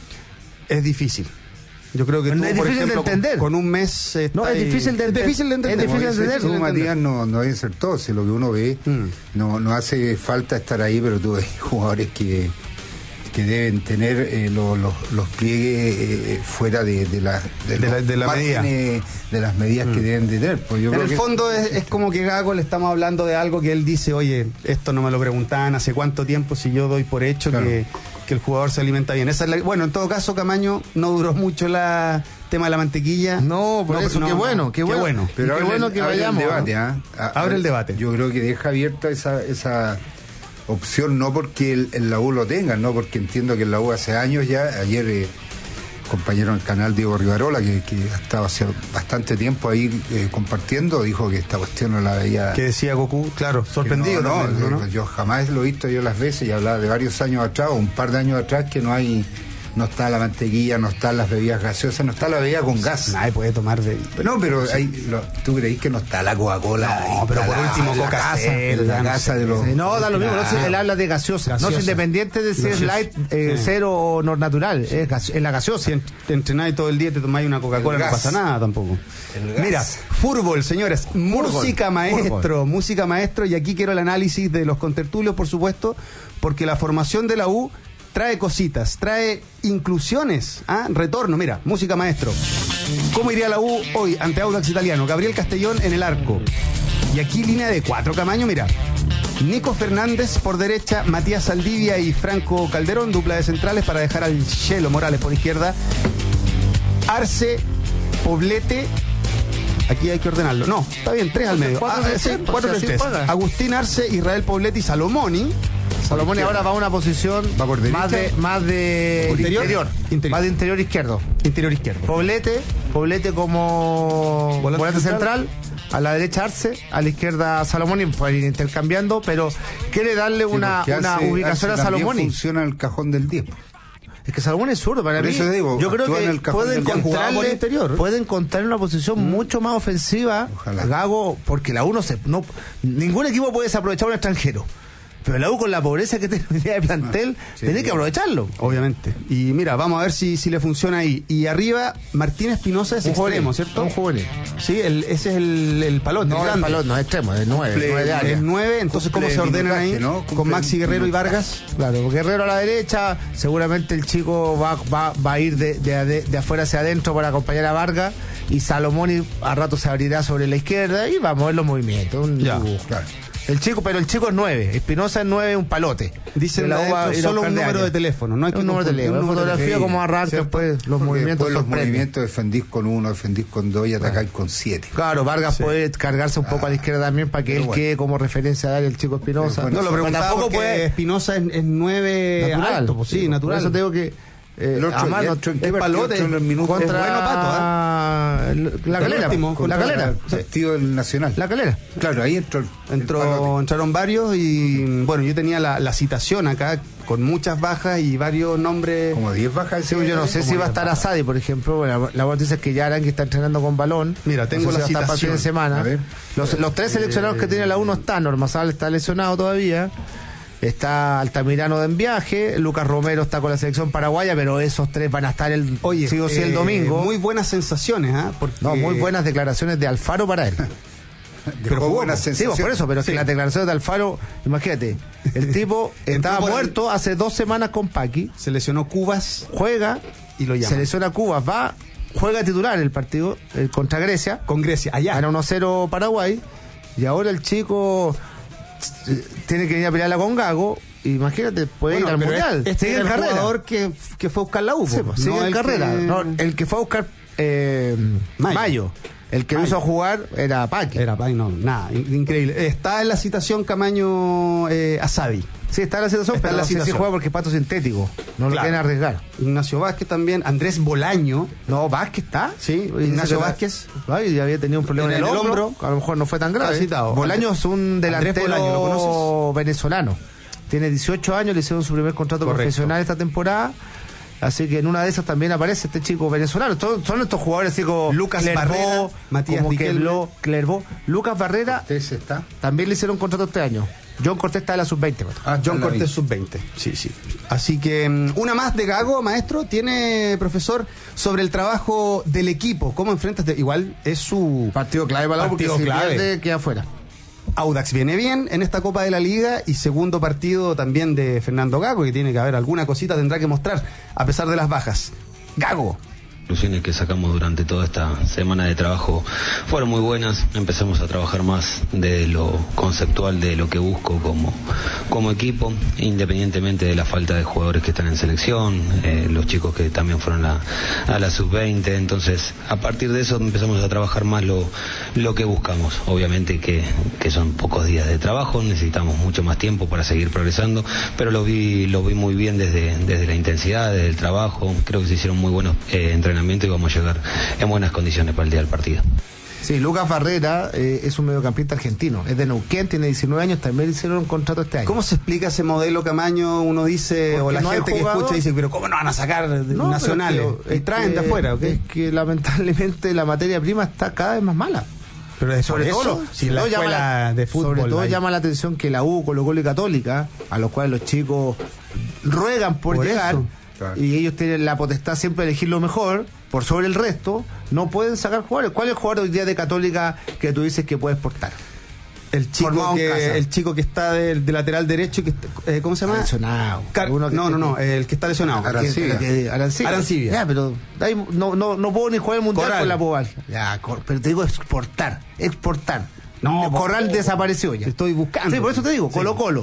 Es difícil. Yo creo que no, es difícil de entender. Con un mes no es difícil de entender. Es difícil de entender. Tú, Matías, no hay acertado. Si lo que uno ve no hace falta estar ahí, pero tú ves jugadores que deben tener los pliegues fuera de la medida, de las medidas que deben de tener. Pues yo en el fondo es como que Gago le estamos hablando de algo que él dice, oye, esto no me lo preguntaban hace cuánto tiempo, si yo doy por hecho que el jugador se alimenta bien. Bueno, en todo caso, Camaño, no duró mucho el tema de la mantequilla. No, por eso, qué bueno. Pero qué bueno que vayamos. Abre el debate. Yo creo que deja abierta esa opción, no porque el la U lo tenga, no porque entiendo que el la U hace años ya. Ayer compañero en el canal Diego Rivarola, que ha estado hace bastante tiempo ahí compartiendo, dijo que esta cuestión no la veía. Que decía Goku, claro, sorprendido. No, yo jamás lo he visto yo las veces, y hablaba de varios años atrás, o un par de años atrás, que no está la mantequilla, no están las bebidas gaseosas, no está la bebida con gas. Nadie puede tomar bebida. No, pero ¿tú creís que no está la Coca-Cola? No, pero por último la casa de los... No, da lo mismo, él habla de gaseosa. No es independiente de si es light, cero o no natural, es la gaseosa. Si entrenáis todo el día y te tomáis una Coca-Cola, no pasa nada tampoco. Mira, fútbol, señores, música maestro, y aquí quiero el análisis de los contertulios, por supuesto, porque la formación de la U trae cositas, trae inclusiones, retorno. Mira, música maestro. ¿Cómo iría la U hoy ante Audax Italiano? Gabriel Castellón en el arco. Y aquí línea de 4, Camaño, mira. Nico Fernández por derecha, Matías Saldivia y Franco Calderón, dupla de centrales para dejar al Chelo Morales por izquierda. Arce, Poblete. Aquí hay que ordenarlo. No, está bien, 3 al medio. 4-3-3. Agustín Arce, Israel Poblete y Salomoni. Salomoni ahora va a una posición más de interior. Más de interior izquierdo. Poblete como volante central. A la derecha Arce, a la izquierda Salomoni, pueden ir intercambiando, pero quiere darle una ubicación a Salomoni. Funciona el cajón del 10. Es que Salomón es zurdo para mí. Yo creo que puede encontrar una posición mucho más ofensiva. Ojalá. Gago, porque la U ningún equipo puede desaprovechar a un extranjero. Pero la U, con la pobreza que tiene de plantel, tiene que aprovecharlo. Obviamente. Y mira, vamos a ver si le funciona ahí. Y arriba, Martín Espinosa es extremo, ¿cierto? Un juvenil. Sí, ese es el palote. No, el palote no es extremo, es 9 de área. Es 9, entonces ¿cómo se ordenan ahí? ¿No? Con Maxi Guerrero y Vargas. Claro, Guerrero a la derecha, seguramente el chico va a ir de afuera hacia adentro para acompañar a Vargas, y Salomón a rato se abrirá sobre la izquierda y va a mover los movimientos. Claro. El chico es 9. Espinosa es 9, un palote. Dicen solo un número de teléfono. No hay que un número de teléfono. Fotografía como arranca, después los movimientos. Los movimientos defendís con 1, defendís con 2 y atacáis con 7. Claro, Vargas puede cargarse un poco a la izquierda también para que él quede como referencia de área el chico Espinosa. No lo preguntaba porque Espinosa es 9 natural. Alto, pues, sí, natural. Por eso tengo que... el otro, es palote en los minutos contra bueno, Pato, la Calera, partido del Nacional. La Calera. Claro, ahí entraron varios, y bueno, yo tenía la citación acá con muchas bajas y varios nombres. Como 10 bajas. Sí, yo no sé si va a estar Asadi, por ejemplo. Bueno, la noticia es que ya Arangui está entrenando con balón. Mira, tengo la citación. Para fin de semana. Los 3 seleccionados que tiene la U no están. Ormazábal está lesionado todavía. Está Altamirano en viaje, Lucas Romero está con la selección paraguaya, pero esos 3 van a estar el domingo. Muy buenas sensaciones, muy buenas declaraciones de Alfaro para él. Pero buenas sensaciones. Sí, por eso, pero es que las declaraciones de Alfaro, imagínate, el tipo estaba muerto hace 2 semanas con Paqui, se lesionó Cubas, juega y lo llama. Se lesiona Cubas, juega titular el partido contra Grecia. Con Grecia, allá. Gana 1-0 Paraguay, y ahora el chico tiene que venir a pelearla con Gago. Imagínate, puede ir al Mundial. Sigue en carrera. El jugador que fue a buscar la U. Sigue en carrera. El que fue a buscar Mayo. El que lo hizo jugar era Paqui. Nada, increíble. Está en la citación Camaño Asadi. Sí, está en la situación, pero no sé si juega porque es pato sintético. No lo quieren arriesgar. Ignacio Vázquez también, Andrés Bolaño. No, Vázquez está. Sí, Ignacio Vázquez. Ay, ya había tenido un problema en el hombro. A lo mejor no fue tan grave. Bolaño es un delantero Bolaño, ¿lo conoces? venezolano. Tiene 18 años, le hicieron su primer contrato profesional esta temporada. Así que en una de esas también aparece este chico venezolano. Son estos jugadores así como Lucas Barrera, Matías Clervaux. Lucas Barrera está. También le hicieron contrato este año. John Cortés está en la sub-20. John Cortés sub-20. Sí. Así que una más de Gago, maestro, tiene, profesor, sobre el trabajo del equipo. ¿Cómo enfrentas? Igual es su partido clave para porque si pierde, queda afuera. Audax viene bien en esta Copa de la Liga y segundo partido también de Fernando Gago, que tiene que haber alguna cosita, tendrá que mostrar a pesar de las bajas. Gago. Conclusiones que sacamos durante toda esta semana de trabajo fueron muy buenas. Empezamos a trabajar más de lo conceptual, de lo que busco como equipo, independientemente de la falta de jugadores que están en selección, los chicos que también fueron a la sub-20. Entonces, a partir de eso empezamos a trabajar más lo que buscamos. Obviamente que son pocos días de trabajo, necesitamos mucho más tiempo para seguir progresando, pero lo vi muy bien desde la intensidad, desde el trabajo. Creo que se hicieron muy buenos entrenamientos y vamos a llegar en buenas condiciones para el día del partido. Sí, Lucas Barrera es un mediocampista argentino, es de Neuquén, tiene 19 años, también le hicieron un contrato este año. ¿Cómo se explica ese modelo, Camaño? Uno dice, porque o la gente que escucha dice, pero ¿cómo no van a sacar nacionales? Y traen de afuera, ¿ok? Es que lamentablemente la materia prima está cada vez más mala. Pero sobre todo, si la escuela de fútbol, sobre todo llama la atención que la U, Colo-Colo y Católica, a los cuales los chicos ruegan por llegar, y ellos tienen la potestad siempre de elegir lo mejor por sobre el resto, no pueden sacar jugadores. ¿Cuál es el jugador hoy día de Católica que tú dices que puede exportar? El chico que está de lateral derecho, que ¿cómo se llama? Lesionado. El que está lesionado. Arancibia. Ya, pero ahí no puedo ni jugar el mundial con la Pobal. Ya, pero te digo exportar. No, Corral desapareció ya. Estoy buscando. Sí, por eso te digo, Colo-Colo.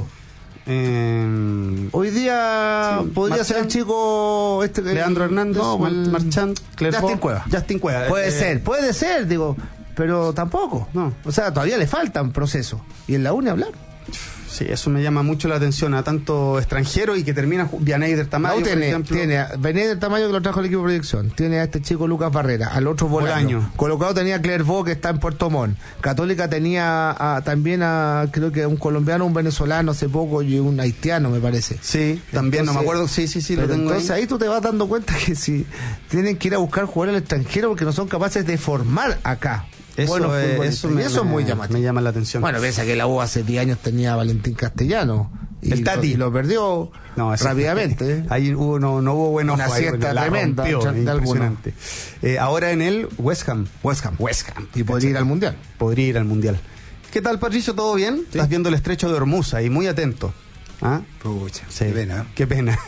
Hoy día podría ser el chico Leandro Hernández, Marchand, Justin Cueva. Puede ser, digo, pero tampoco. No. O sea, todavía le faltan procesos. Y en la UNE hablar. Sí, eso me llama mucho la atención a tanto extranjero y que termina Vianey Tamayo, por ejemplo. Tiene a Vianey Tamayo, que lo trajo el equipo de proyección. Tiene a este chico Lucas Barrera, al otro Bolaño. Colocado tenía a Clervaux, que está en Puerto Montt. Católica tenía también creo que un colombiano, un venezolano hace poco y un haitiano, me parece. Sí, también, no me acuerdo. Sí, lo tengo. Entonces ahí tú te vas dando cuenta que si tienen que ir a buscar jugadores al extranjero porque no son capaces de formar acá. Eso es muy llamativo. Me llama la atención. Bueno, ves que la U hace 10 años tenía a Valentín Castellano. Y el Tati lo perdió rápidamente. Ahí no hubo buena una siesta tremenda. Impresionante. Ahora en el West Ham. Y podría ir al Mundial. ¿Qué tal, Patricio? ¿Todo bien? Sí. Estás viendo el estrecho de Hormuz y muy atento. ¿Ah? Pucha, sí. Qué pena.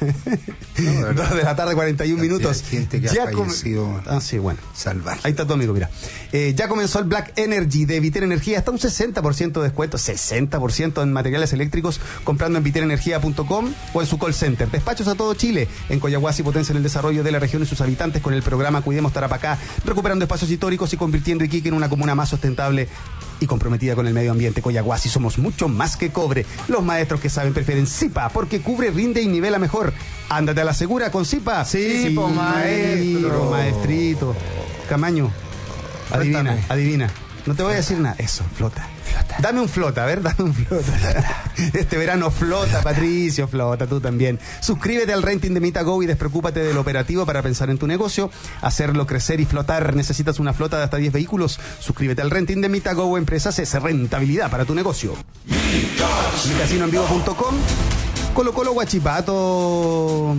2 de la tarde, 41 minutos. Gente que ya ha fallecido. Sí, bueno. Salvaje. Ahí está tu amigo, mira. Ya comenzó el Black Energy de Vitel Energía. Hasta un 60% de descuento. 60% en materiales eléctricos comprando en vitelenergia.com o en su call center. Despachos a todo Chile. En Coyahuasi potencian el desarrollo de la región y sus habitantes con el programa Cuidemos Tarapacá, recuperando espacios históricos y convirtiendo Iquique en una comuna más sustentable y comprometida con el medio ambiente. Coyahuasi, somos mucho más que cobre. Los maestros que saben prefieren Zipa, porque cubre, rinde y nivela mejor. Ándate a la segura con Zipa. Sí, maestro. Maestrito. Camaño, adivina. No te voy a decir nada. Eso, flota. Dame un flota, dame un flota. Este verano flota, Patricio, flota, tú también. Suscríbete al renting de MitaGo y despreocúpate del operativo para pensar en tu negocio, hacerlo crecer y flotar. ¿Necesitas una flota de hasta 10 vehículos? Suscríbete al renting de MitaGo Empresas, es rentabilidad para tu negocio. Micasinoenvivo.com. Colo-Colo Huachipato.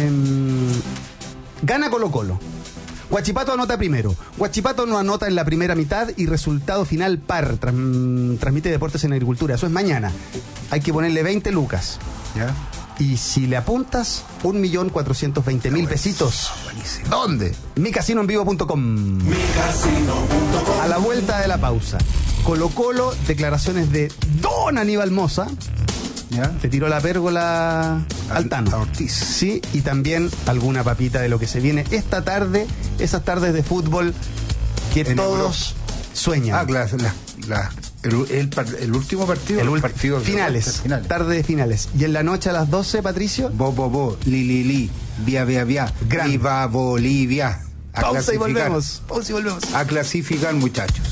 Gana Colo-Colo. Huachipato anota primero. Huachipato no anota en la primera mitad y resultado final par. Transmite Deportes en Agricultura. Eso es mañana. Hay que ponerle 20 lucas. ¿Ya? Y si le apuntas, 1.420.000 pesitos. Buenísimo. ¿Dónde? Micasinoenvivo.com. A la vuelta de la pausa. Colo-Colo, declaraciones de Don Aníbal Mosa. ¿Ya? Te tiró la pérgola al Tano. Ortiz. Sí, y también alguna papita de lo que se viene esta tarde, esas tardes de fútbol que en todos sueñan. El último partido. Finales. Tarde de finales. Y en la noche a las 12, Patricio. Li, via, Gran. Viva Bolivia. Pausa y volvemos. A clasificar, muchachos.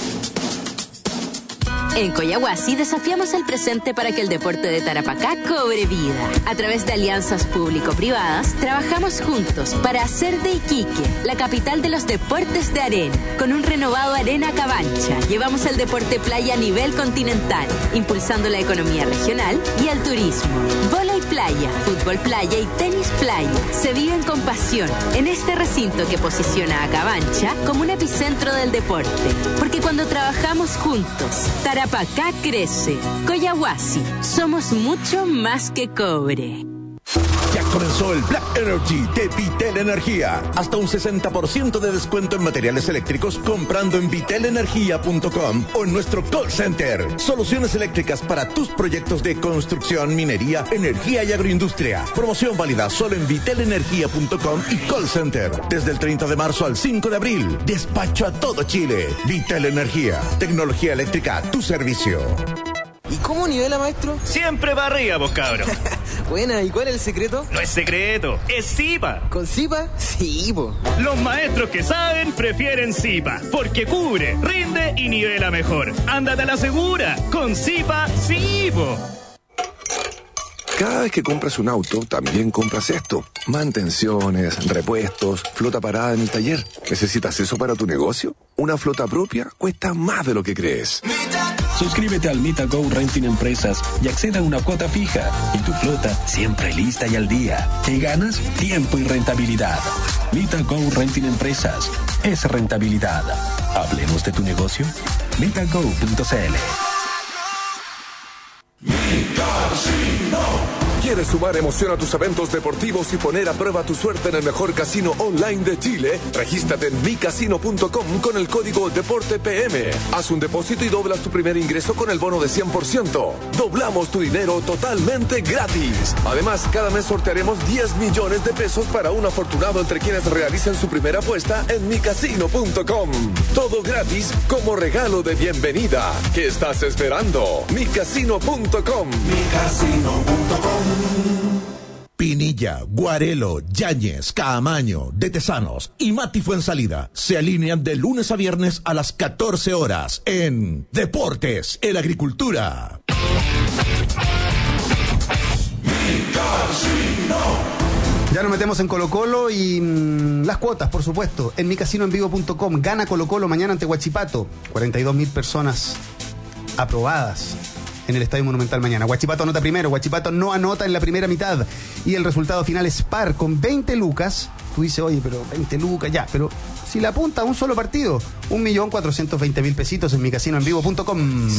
En Coyahuasi desafiamos el presente para que el deporte de Tarapacá cobre vida. A través de alianzas público-privadas, trabajamos juntos para hacer de Iquique la capital de los deportes de arena. Con un renovado Arena Cabancha, llevamos el deporte playa a nivel continental, impulsando la economía regional y el turismo. Vóley playa, fútbol playa y tenis playa se viven con pasión en este recinto que posiciona a Cabancha como un epicentro del deporte. Porque cuando trabajamos juntos, Tarapacá crece. Coyahuasi, somos mucho más que cobre. Ya comenzó el Black Energy de Vitel Energía. Hasta un 60% de descuento en materiales eléctricos comprando en vitelenergia.com o en nuestro call center. Soluciones eléctricas para tus proyectos de construcción, minería, energía y agroindustria. Promoción válida solo en vitelenergia.com y call center. Desde el 30 de marzo al 5 de abril. Despacho a todo Chile. Vitel Energía. Tecnología eléctrica a tu servicio. ¿Y cómo nivela, maestro? Siempre para arriba, vos cabros. Buena, ¿y cuál es el secreto? No es secreto, es Zipa. ¿Con Zipa? Sí, po. Los maestros que saben prefieren Zipa, porque cubre, rinde y nivela mejor. Ándate a la segura, con Zipa, sí, po. Cada vez que compras un auto, también compras esto. Mantenciones, repuestos, flota parada en el taller. ¿Necesitas eso para tu negocio? Una flota propia cuesta más de lo que crees. Suscríbete al MitaGo Renting Empresas y acceda a una cuota fija. Y tu flota siempre lista y al día. ¿Qué ganas? Tiempo y rentabilidad. MitaGo Renting Empresas. Es rentabilidad. Hablemos de tu negocio. MitaGo.cl. ¿Quieres sumar emoción a tus eventos deportivos y poner a prueba tu suerte en el mejor casino online de Chile? Regístrate en micasino.com con el código DEPORTEPM. Haz un depósito y doblas tu primer ingreso con el bono de 100%. Doblamos tu dinero totalmente gratis. Además, cada mes sortearemos 10 millones de pesos para un afortunado entre quienes realicen su primera apuesta en micasino.com. Todo gratis como regalo de bienvenida. ¿Qué estás esperando? micasino.com. micasino.com. Pinilla, Guarelo, Yáñez, Caamaño, De Tesanos y Mati Fuensalida se alinean de lunes a viernes a las 14 horas en Deportes en Agricultura. Ya nos metemos en Colo-Colo y las cuotas, por supuesto, en micasinoenvivo.com. Gana Colo-Colo mañana ante Huachipato. 42.000 personas aprobadas en el Estadio Monumental mañana. Huachipato anota primero, Huachipato no anota en la primera mitad y el resultado final es par con 20 lucas. Tú dices, oye, pero 20 lucas, ya, pero si la apunta a un solo partido, 1.420.000 pesitos en micasinoenvivo.com.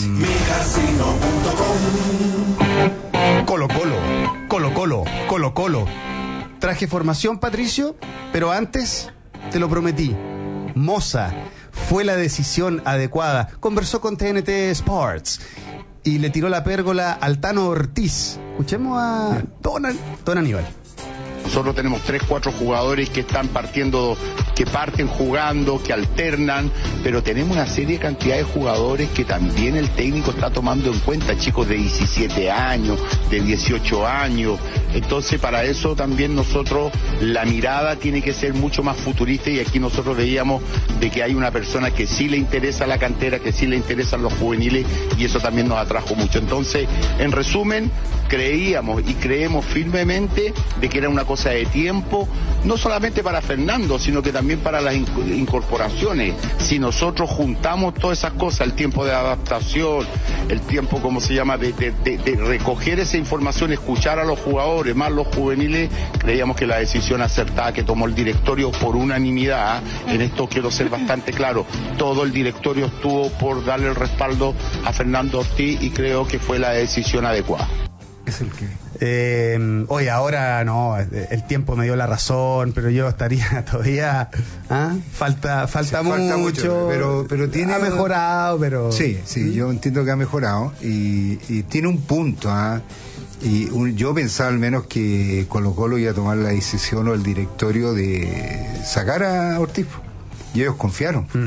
Colo-Colo. Traje formación, Patricio, pero antes te lo prometí. Moza fue la decisión adecuada. Conversó con TNT Sports y le tiró la pérgola al Tano Ortiz. Escuchemos a Don Aníbal. Nosotros tenemos 3-4 jugadores que están partiendo, que parten jugando, que alternan, pero tenemos una serie de cantidad de jugadores que también el técnico está tomando en cuenta, chicos de 17 años, de 18 años. Entonces, para eso también nosotros, la mirada tiene que ser mucho más futurista, y aquí nosotros veíamos de que hay una persona que sí le interesa la cantera, que sí le interesan los juveniles, y eso también nos atrajo mucho. Entonces, en resumen, creíamos y creemos firmemente de que era una cosa de tiempo, no solamente para Fernando, sino que también para las incorporaciones. Si nosotros juntamos todas esas cosas, el tiempo de adaptación, el tiempo, ¿cómo se llama?, de recoger esa información, escuchar a los jugadores, más los juveniles, creíamos que la decisión acertada que tomó el directorio por unanimidad, en esto quiero ser bastante claro, todo el directorio estuvo por darle el respaldo a Fernando Ortiz, y creo que fue la decisión adecuada. Es el que... oye, ahora no, el tiempo me dio la razón, pero yo estaría todavía... Falta mucho, pero tiene... Ha mejorado, pero... Sí, yo entiendo que ha mejorado y tiene un punto, yo pensaba al menos que Colo-Colo iba a tomar la decisión, o el directorio, de sacar a Ortiz, y ellos confiaron.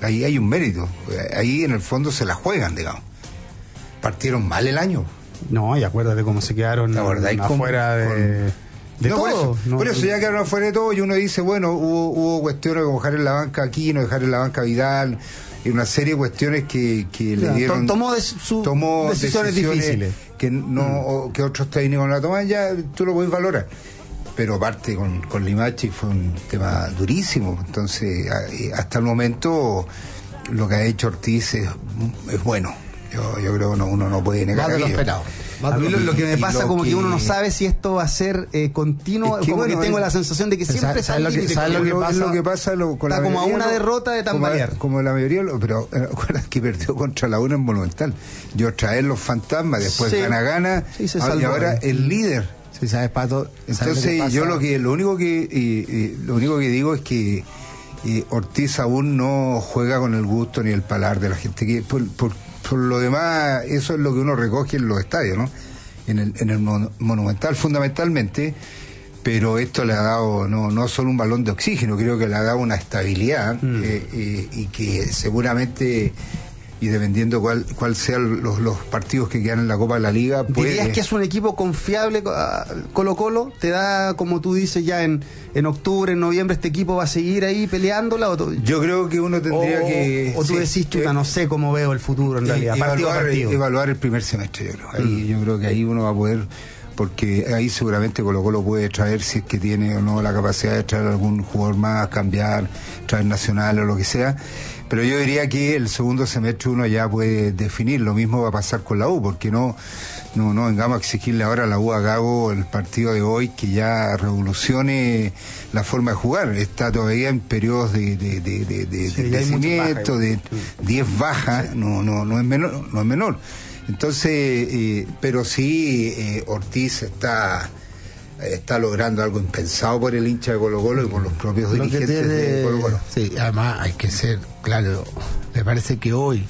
ahí hay un mérito. Ahí en el fondo se la juegan, digamos. Partieron mal el año. No, y acuérdate cómo se quedaron afuera de todo. Por eso ya quedaron afuera de todo y uno dice, bueno, hubo cuestiones como dejar en la banca Aquino, dejar en la banca Vidal, y una serie de cuestiones que le dieron... Tomó decisiones difíciles. Que que otros técnicos no la toman, ya tú lo puedes valorar. Pero aparte con Limachi fue un tema durísimo. Entonces, hasta el momento, lo que ha hecho Ortiz es bueno. Yo creo que uno no puede negar más de lo aquello. esperado. A mí lo que me pasa como que uno no sabe si esto va a ser continuo, es que, como que tengo la sensación de que siempre ¿sabes lo que pasa? Está como a una derrota de tambalear. Como la mayoría, pero acuérdate que perdió contra la UNA en Monumental. Yo traer los fantasmas, después gana, y ahora el líder. Sí, sabes, Pato. Entonces yo lo único que digo es que Ortiz aún no juega con el gusto ni el paladar de la gente, que por lo demás, eso es lo que uno recoge en los estadios, ¿no? En el Monumental fundamentalmente, pero esto le ha dado no solo un balón de oxígeno, creo que le ha dado una estabilidad y que seguramente, y dependiendo cuál sean los partidos que quedan en la Copa de la Liga, ¿dirías que es un equipo confiable Colo-Colo? ¿Te da, como tú dices, ya en octubre, en noviembre, este equipo va a seguir ahí peleándola? Yo creo que uno tendría que... O tú decís, no sé cómo veo el futuro en realidad, partido a partido. Evaluar el primer semestre, yo creo. Yo creo que ahí uno va a poder... Porque ahí seguramente Colo-Colo puede traer, si es que tiene o no la capacidad de traer algún jugador más, cambiar, traer nacional o lo que sea. Pero yo diría que el segundo semestre uno ya puede definir. Lo mismo va a pasar con la U, porque no vengamos a exigirle ahora a la U a Gago el partido de hoy que ya revolucione la forma de jugar. Está todavía en periodos de crecimiento, de 10 bajas, no es menor. Entonces, pero sí, Ortiz está logrando algo impensado por el hincha de Colo-Colo y por los propios dirigentes de Colo-Colo. Sí, además hay que ser claro, me parece que hoy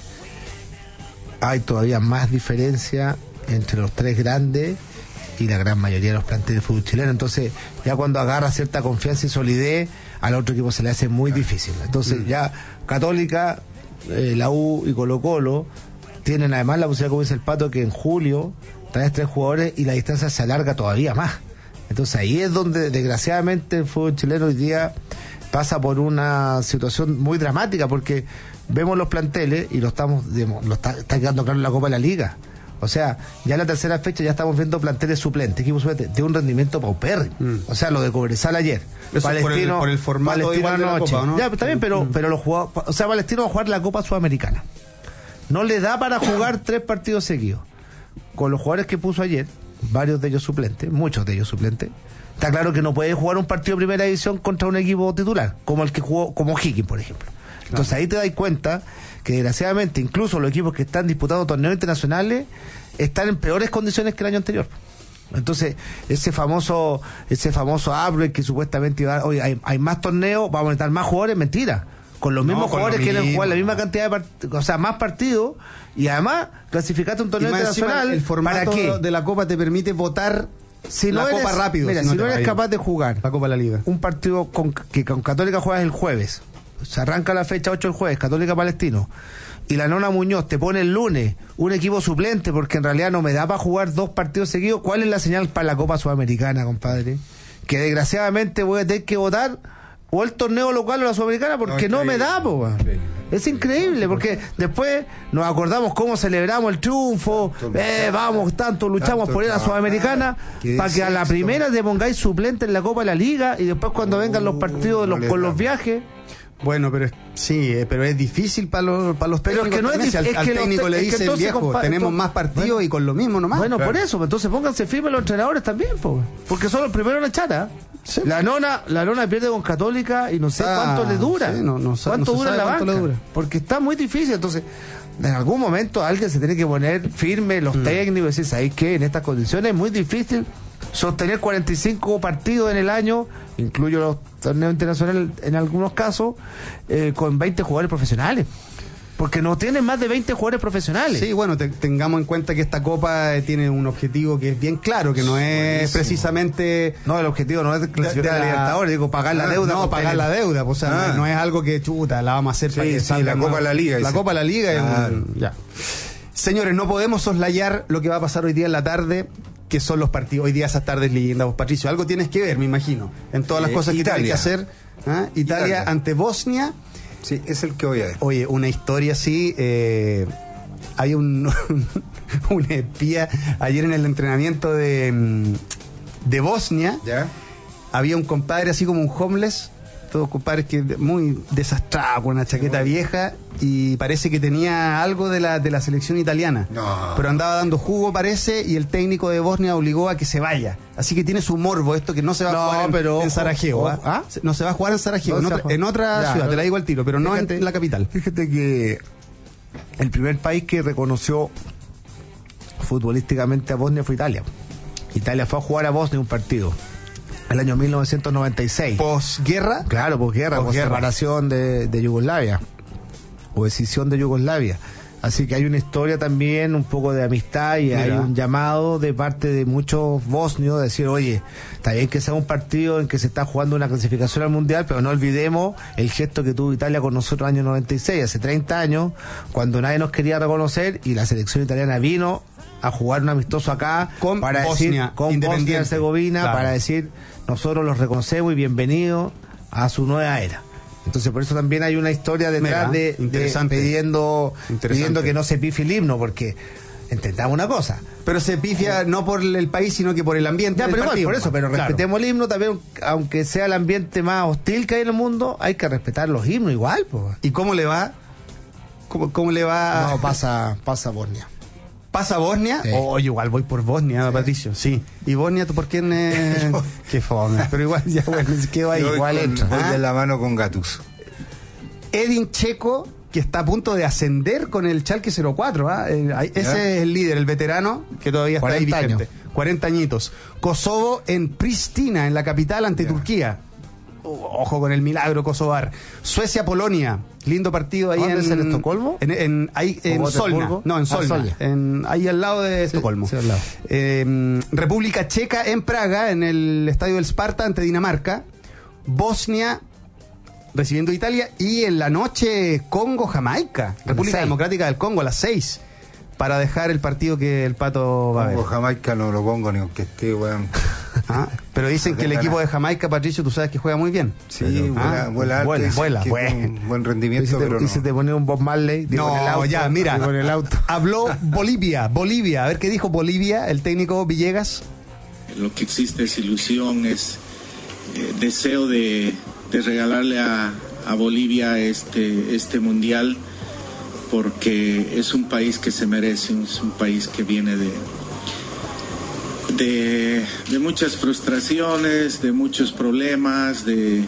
hay todavía más diferencia entre los tres grandes y la gran mayoría de los planteles de fútbol chileno. Entonces, ya cuando agarra cierta confianza y solidez, al otro equipo se le hace muy difícil. Entonces, ya Católica, la U y Colo-Colo tienen además la posibilidad, como dice el Pato, que en julio traes 3 jugadores y la distancia se alarga todavía más. Entonces ahí es donde desgraciadamente el fútbol chileno hoy día pasa por una situación muy dramática, porque vemos los planteles y lo está quedando claro en la Copa de la Liga. O sea, ya en la tercera fecha ya estamos viendo planteles suplentes, equipos suplentes, de un rendimiento paupérrimo. O sea, lo de Cobresal ayer. Eso Palestino, por el formato Palestino igual de la Copa, ¿no? Ya, está bien, pero los jugadores, o sea, Palestino va a jugar la Copa Sudamericana. No le da para jugar 3 partidos seguidos. Con los jugadores que puso ayer, varios de ellos suplentes, muchos de ellos suplentes, está claro que no puede jugar un partido de primera división contra un equipo titular, como el que jugó, como Higgins, por ejemplo. Entonces ahí te das cuenta que desgraciadamente incluso los equipos que están disputando torneos internacionales están en peores condiciones que el año anterior. Entonces, ese famoso upgrade que supuestamente iba a dar, oye, hay más torneos, vamos a necesitar más jugadores, mentira. Con los mismos jugadores que quieren jugar la misma cantidad de partidos, o sea, más partidos, y además clasificaste un torneo internacional. El formato ¿para qué? de la Copa te permite votar la Copa rápido. Mira, si no eres capaz de jugar la Copa de la Liga, un partido que con Católica juegas el jueves, se arranca la fecha 8 el jueves, Católica Palestino, y la Nona Muñoz te pone el lunes un equipo suplente, porque en realidad no me da para jugar 2 partidos seguidos, ¿cuál es la señal para la Copa Sudamericana, compadre? Que desgraciadamente voy a tener que votar o el torneo local o la Sudamericana porque no me da, po. Es increíble, porque después nos acordamos cómo celebramos el triunfo, vamos, luchamos por ir a la Sudamericana, para que a la primera te pongáis suplente en la Copa de la Liga, y después cuando vengan los partidos con los viajes. Bueno, pero pero es difícil para los técnicos. Pero es que no es difícil. Al técnico le dicen, viejo, tenemos más partidos y con lo mismo nomás. Bueno, por eso, entonces pónganse firmes los entrenadores también, porque son los primeros en la chata. Sí. La nona pierde con Católica y no sé cuánto le dura. Sí, cuánto dura la banca. Porque está muy difícil. Entonces, en algún momento alguien se tiene que poner firme, los técnicos, y decir, ¿sabéis qué? En estas condiciones es muy difícil sostener 45 partidos en el año, incluyo los torneos internacionales en algunos casos, con 20 jugadores profesionales. Porque no tienen más de 20 jugadores profesionales. Sí, bueno, tengamos en cuenta que esta Copa tiene un objetivo que es bien claro, que no es precisamente... No, el objetivo no es clasificar a Libertadores, digo, pagar la deuda. No, pagar la deuda, o sea, no es algo que chuta, la vamos a hacer para que salga la Copa de la Liga. La Copa de la Liga ya. Señores, no podemos soslayar lo que va a pasar hoy día en la tarde, que son los partidos. Hoy día esas tardes lindas, vos, Patricio. Algo tienes que ver, me imagino, en todas las cosas que tienes que hacer. Italia ante Bosnia. Sí, es el que voy a ver. Oye, una historia así. Hay un espía ayer en el entrenamiento de Bosnia. ¿Ya? Había un compadre así como un homeless, todos compadres que muy desastrados, con una chaqueta vieja, y parece que tenía algo de la selección italiana. No. Pero andaba dando jugo, parece, y el técnico de Bosnia obligó a que se vaya. Así que tiene su morbo esto, que no se va a jugar en Sarajevo. No se va a jugar en Sarajevo, en otra ciudad, te la digo al tiro, pero no en la capital. Fíjate que el primer país que reconoció futbolísticamente a Bosnia fue Italia. Italia fue a jugar a Bosnia un partido el año 1996. ¿Posguerra? Claro, posguerra, por separación de Yugoslavia o escisión de Yugoslavia. Así que hay una historia también, un poco de amistad, y hay un llamado de parte de muchos bosnios de decir, oye, está bien que sea un partido en que se está jugando una clasificación al Mundial, pero no olvidemos el gesto que tuvo Italia con nosotros en el año 96, hace 30 años, cuando nadie nos quería reconocer y la selección italiana vino a jugar un amistoso acá con para Bosnia, decir, con Bosnia y Herzegovina, claro, para decir, nosotros los reconocemos y bienvenidos a su nueva era. Entonces por eso también hay una historia detrás de pidiendo que no se pifie el himno, porque entendamos una cosa. Pero se pifia no por el país, sino que por el ambiente. Ya, del pero partido, por eso, pero claro, respetemos el himno también, aunque sea el ambiente más hostil que hay en el mundo, hay que respetar los himnos igual, pues. ¿Y cómo le va? ¿Cómo le va? No, pasa Bosnia. ¿Pasa Bosnia? Sí. Oye, igual voy por Bosnia, sí, Patricio, sí. ¿Y Bosnia tú por quién? Qué fome. Pero igual, ya bueno, ¿qué va ahí? Igual entra. Voy de la mano con Gattuso. Edin Dzeko, que está a punto de ascender con el Schalke 04, ese es el líder, el veterano, que todavía está ahí vigente. 40 añitos. Kosovo en Pristina, en la capital, ante Turquía. Ojo con el milagro kosovar. Suecia-Polonia, lindo partido ahí en Estocolmo. En Solna. No, en Solna. Ahí al lado de Estocolmo. Sí, al lado. República Checa en Praga, en el estadio del Sparta ante Dinamarca. Bosnia recibiendo a Italia, y en la noche Congo-Jamaica, República Democrática del Congo, a las 6, para dejar el partido que el Pato va a ver. Jamaica no lo pongo ni aunque esté, weón. Pero dicen que el equipo de Jamaica, Patricio, tú sabes que juega muy bien. Sí, vuela alto, buen rendimiento, pero no. Y se te pone un Bob Marley. Mira, habló Bolivia, a ver qué dijo Bolivia, el técnico Villegas. Lo que existe es ilusión, es deseo de regalarle a Bolivia este mundial, porque es un país que se merece, es un país que viene de muchas frustraciones, de muchos problemas,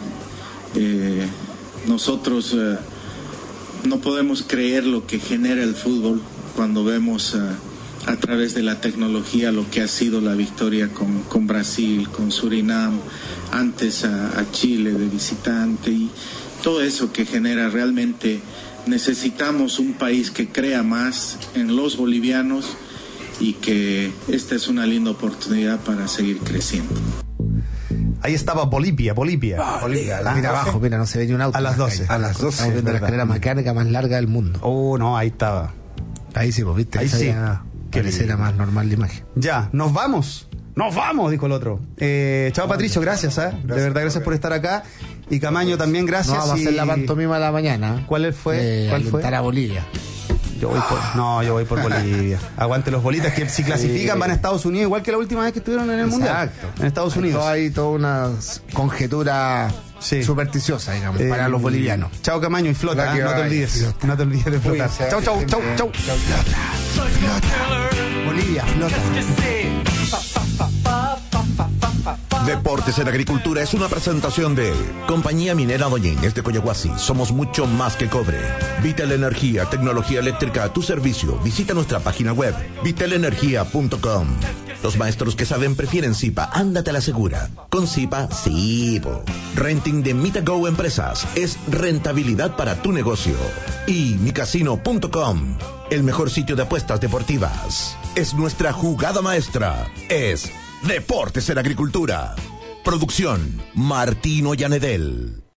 nosotros no podemos creer lo que genera el fútbol cuando vemos a través de la tecnología lo que ha sido la victoria con Brasil, con Surinam, antes a Chile de visitante, y todo eso que genera. Realmente necesitamos un país que crea más en los bolivianos, y que esta es una linda oportunidad para seguir creciendo. Ahí estaba Bolivia. Mira abajo, mira, no se ve ni un auto. A las 12. A las 12. Estamos viendo la escalera mecánica más larga del mundo. No, ahí estaba. Ahí sí, pues, viste. Ahí sí. Parecerá más normal la imagen. Ya, nos vamos, dijo el otro. Chao, Patricio, gracias, De verdad, gracias por estar acá. Y Camaño también, gracias. No, va a ser la pantomima de la mañana. ¿Cuál fue? ¿Cuál fue? A Bolivia. Yo voy por Bolivia. Aguante los bolitas, que si clasifican van a Estados Unidos, igual que la última vez que estuvieron en el Mundial. En Estados Unidos. Hay toda una conjetura supersticiosa, digamos, para los bolivianos. Chao, Camaño, y flota, no te olvides. No te olvides de flotar. Chau. Bolivia, flota. Deportes en Agricultura es una presentación de Compañía Minera Doñínguez de Coyahuasi. Somos mucho más que cobre. Vital Energía, tecnología eléctrica a tu servicio. Visita nuestra página web, vitalenergia.com. Los maestros que saben prefieren Zipa. Ándate a la segura. Con Zipa, sí, po. Renting de MitaGo Empresas es rentabilidad para tu negocio. Y micasino.com, el mejor sitio de apuestas deportivas. Es nuestra jugada maestra. Es Deportes en Agricultura. Producción, Martino Llanedel.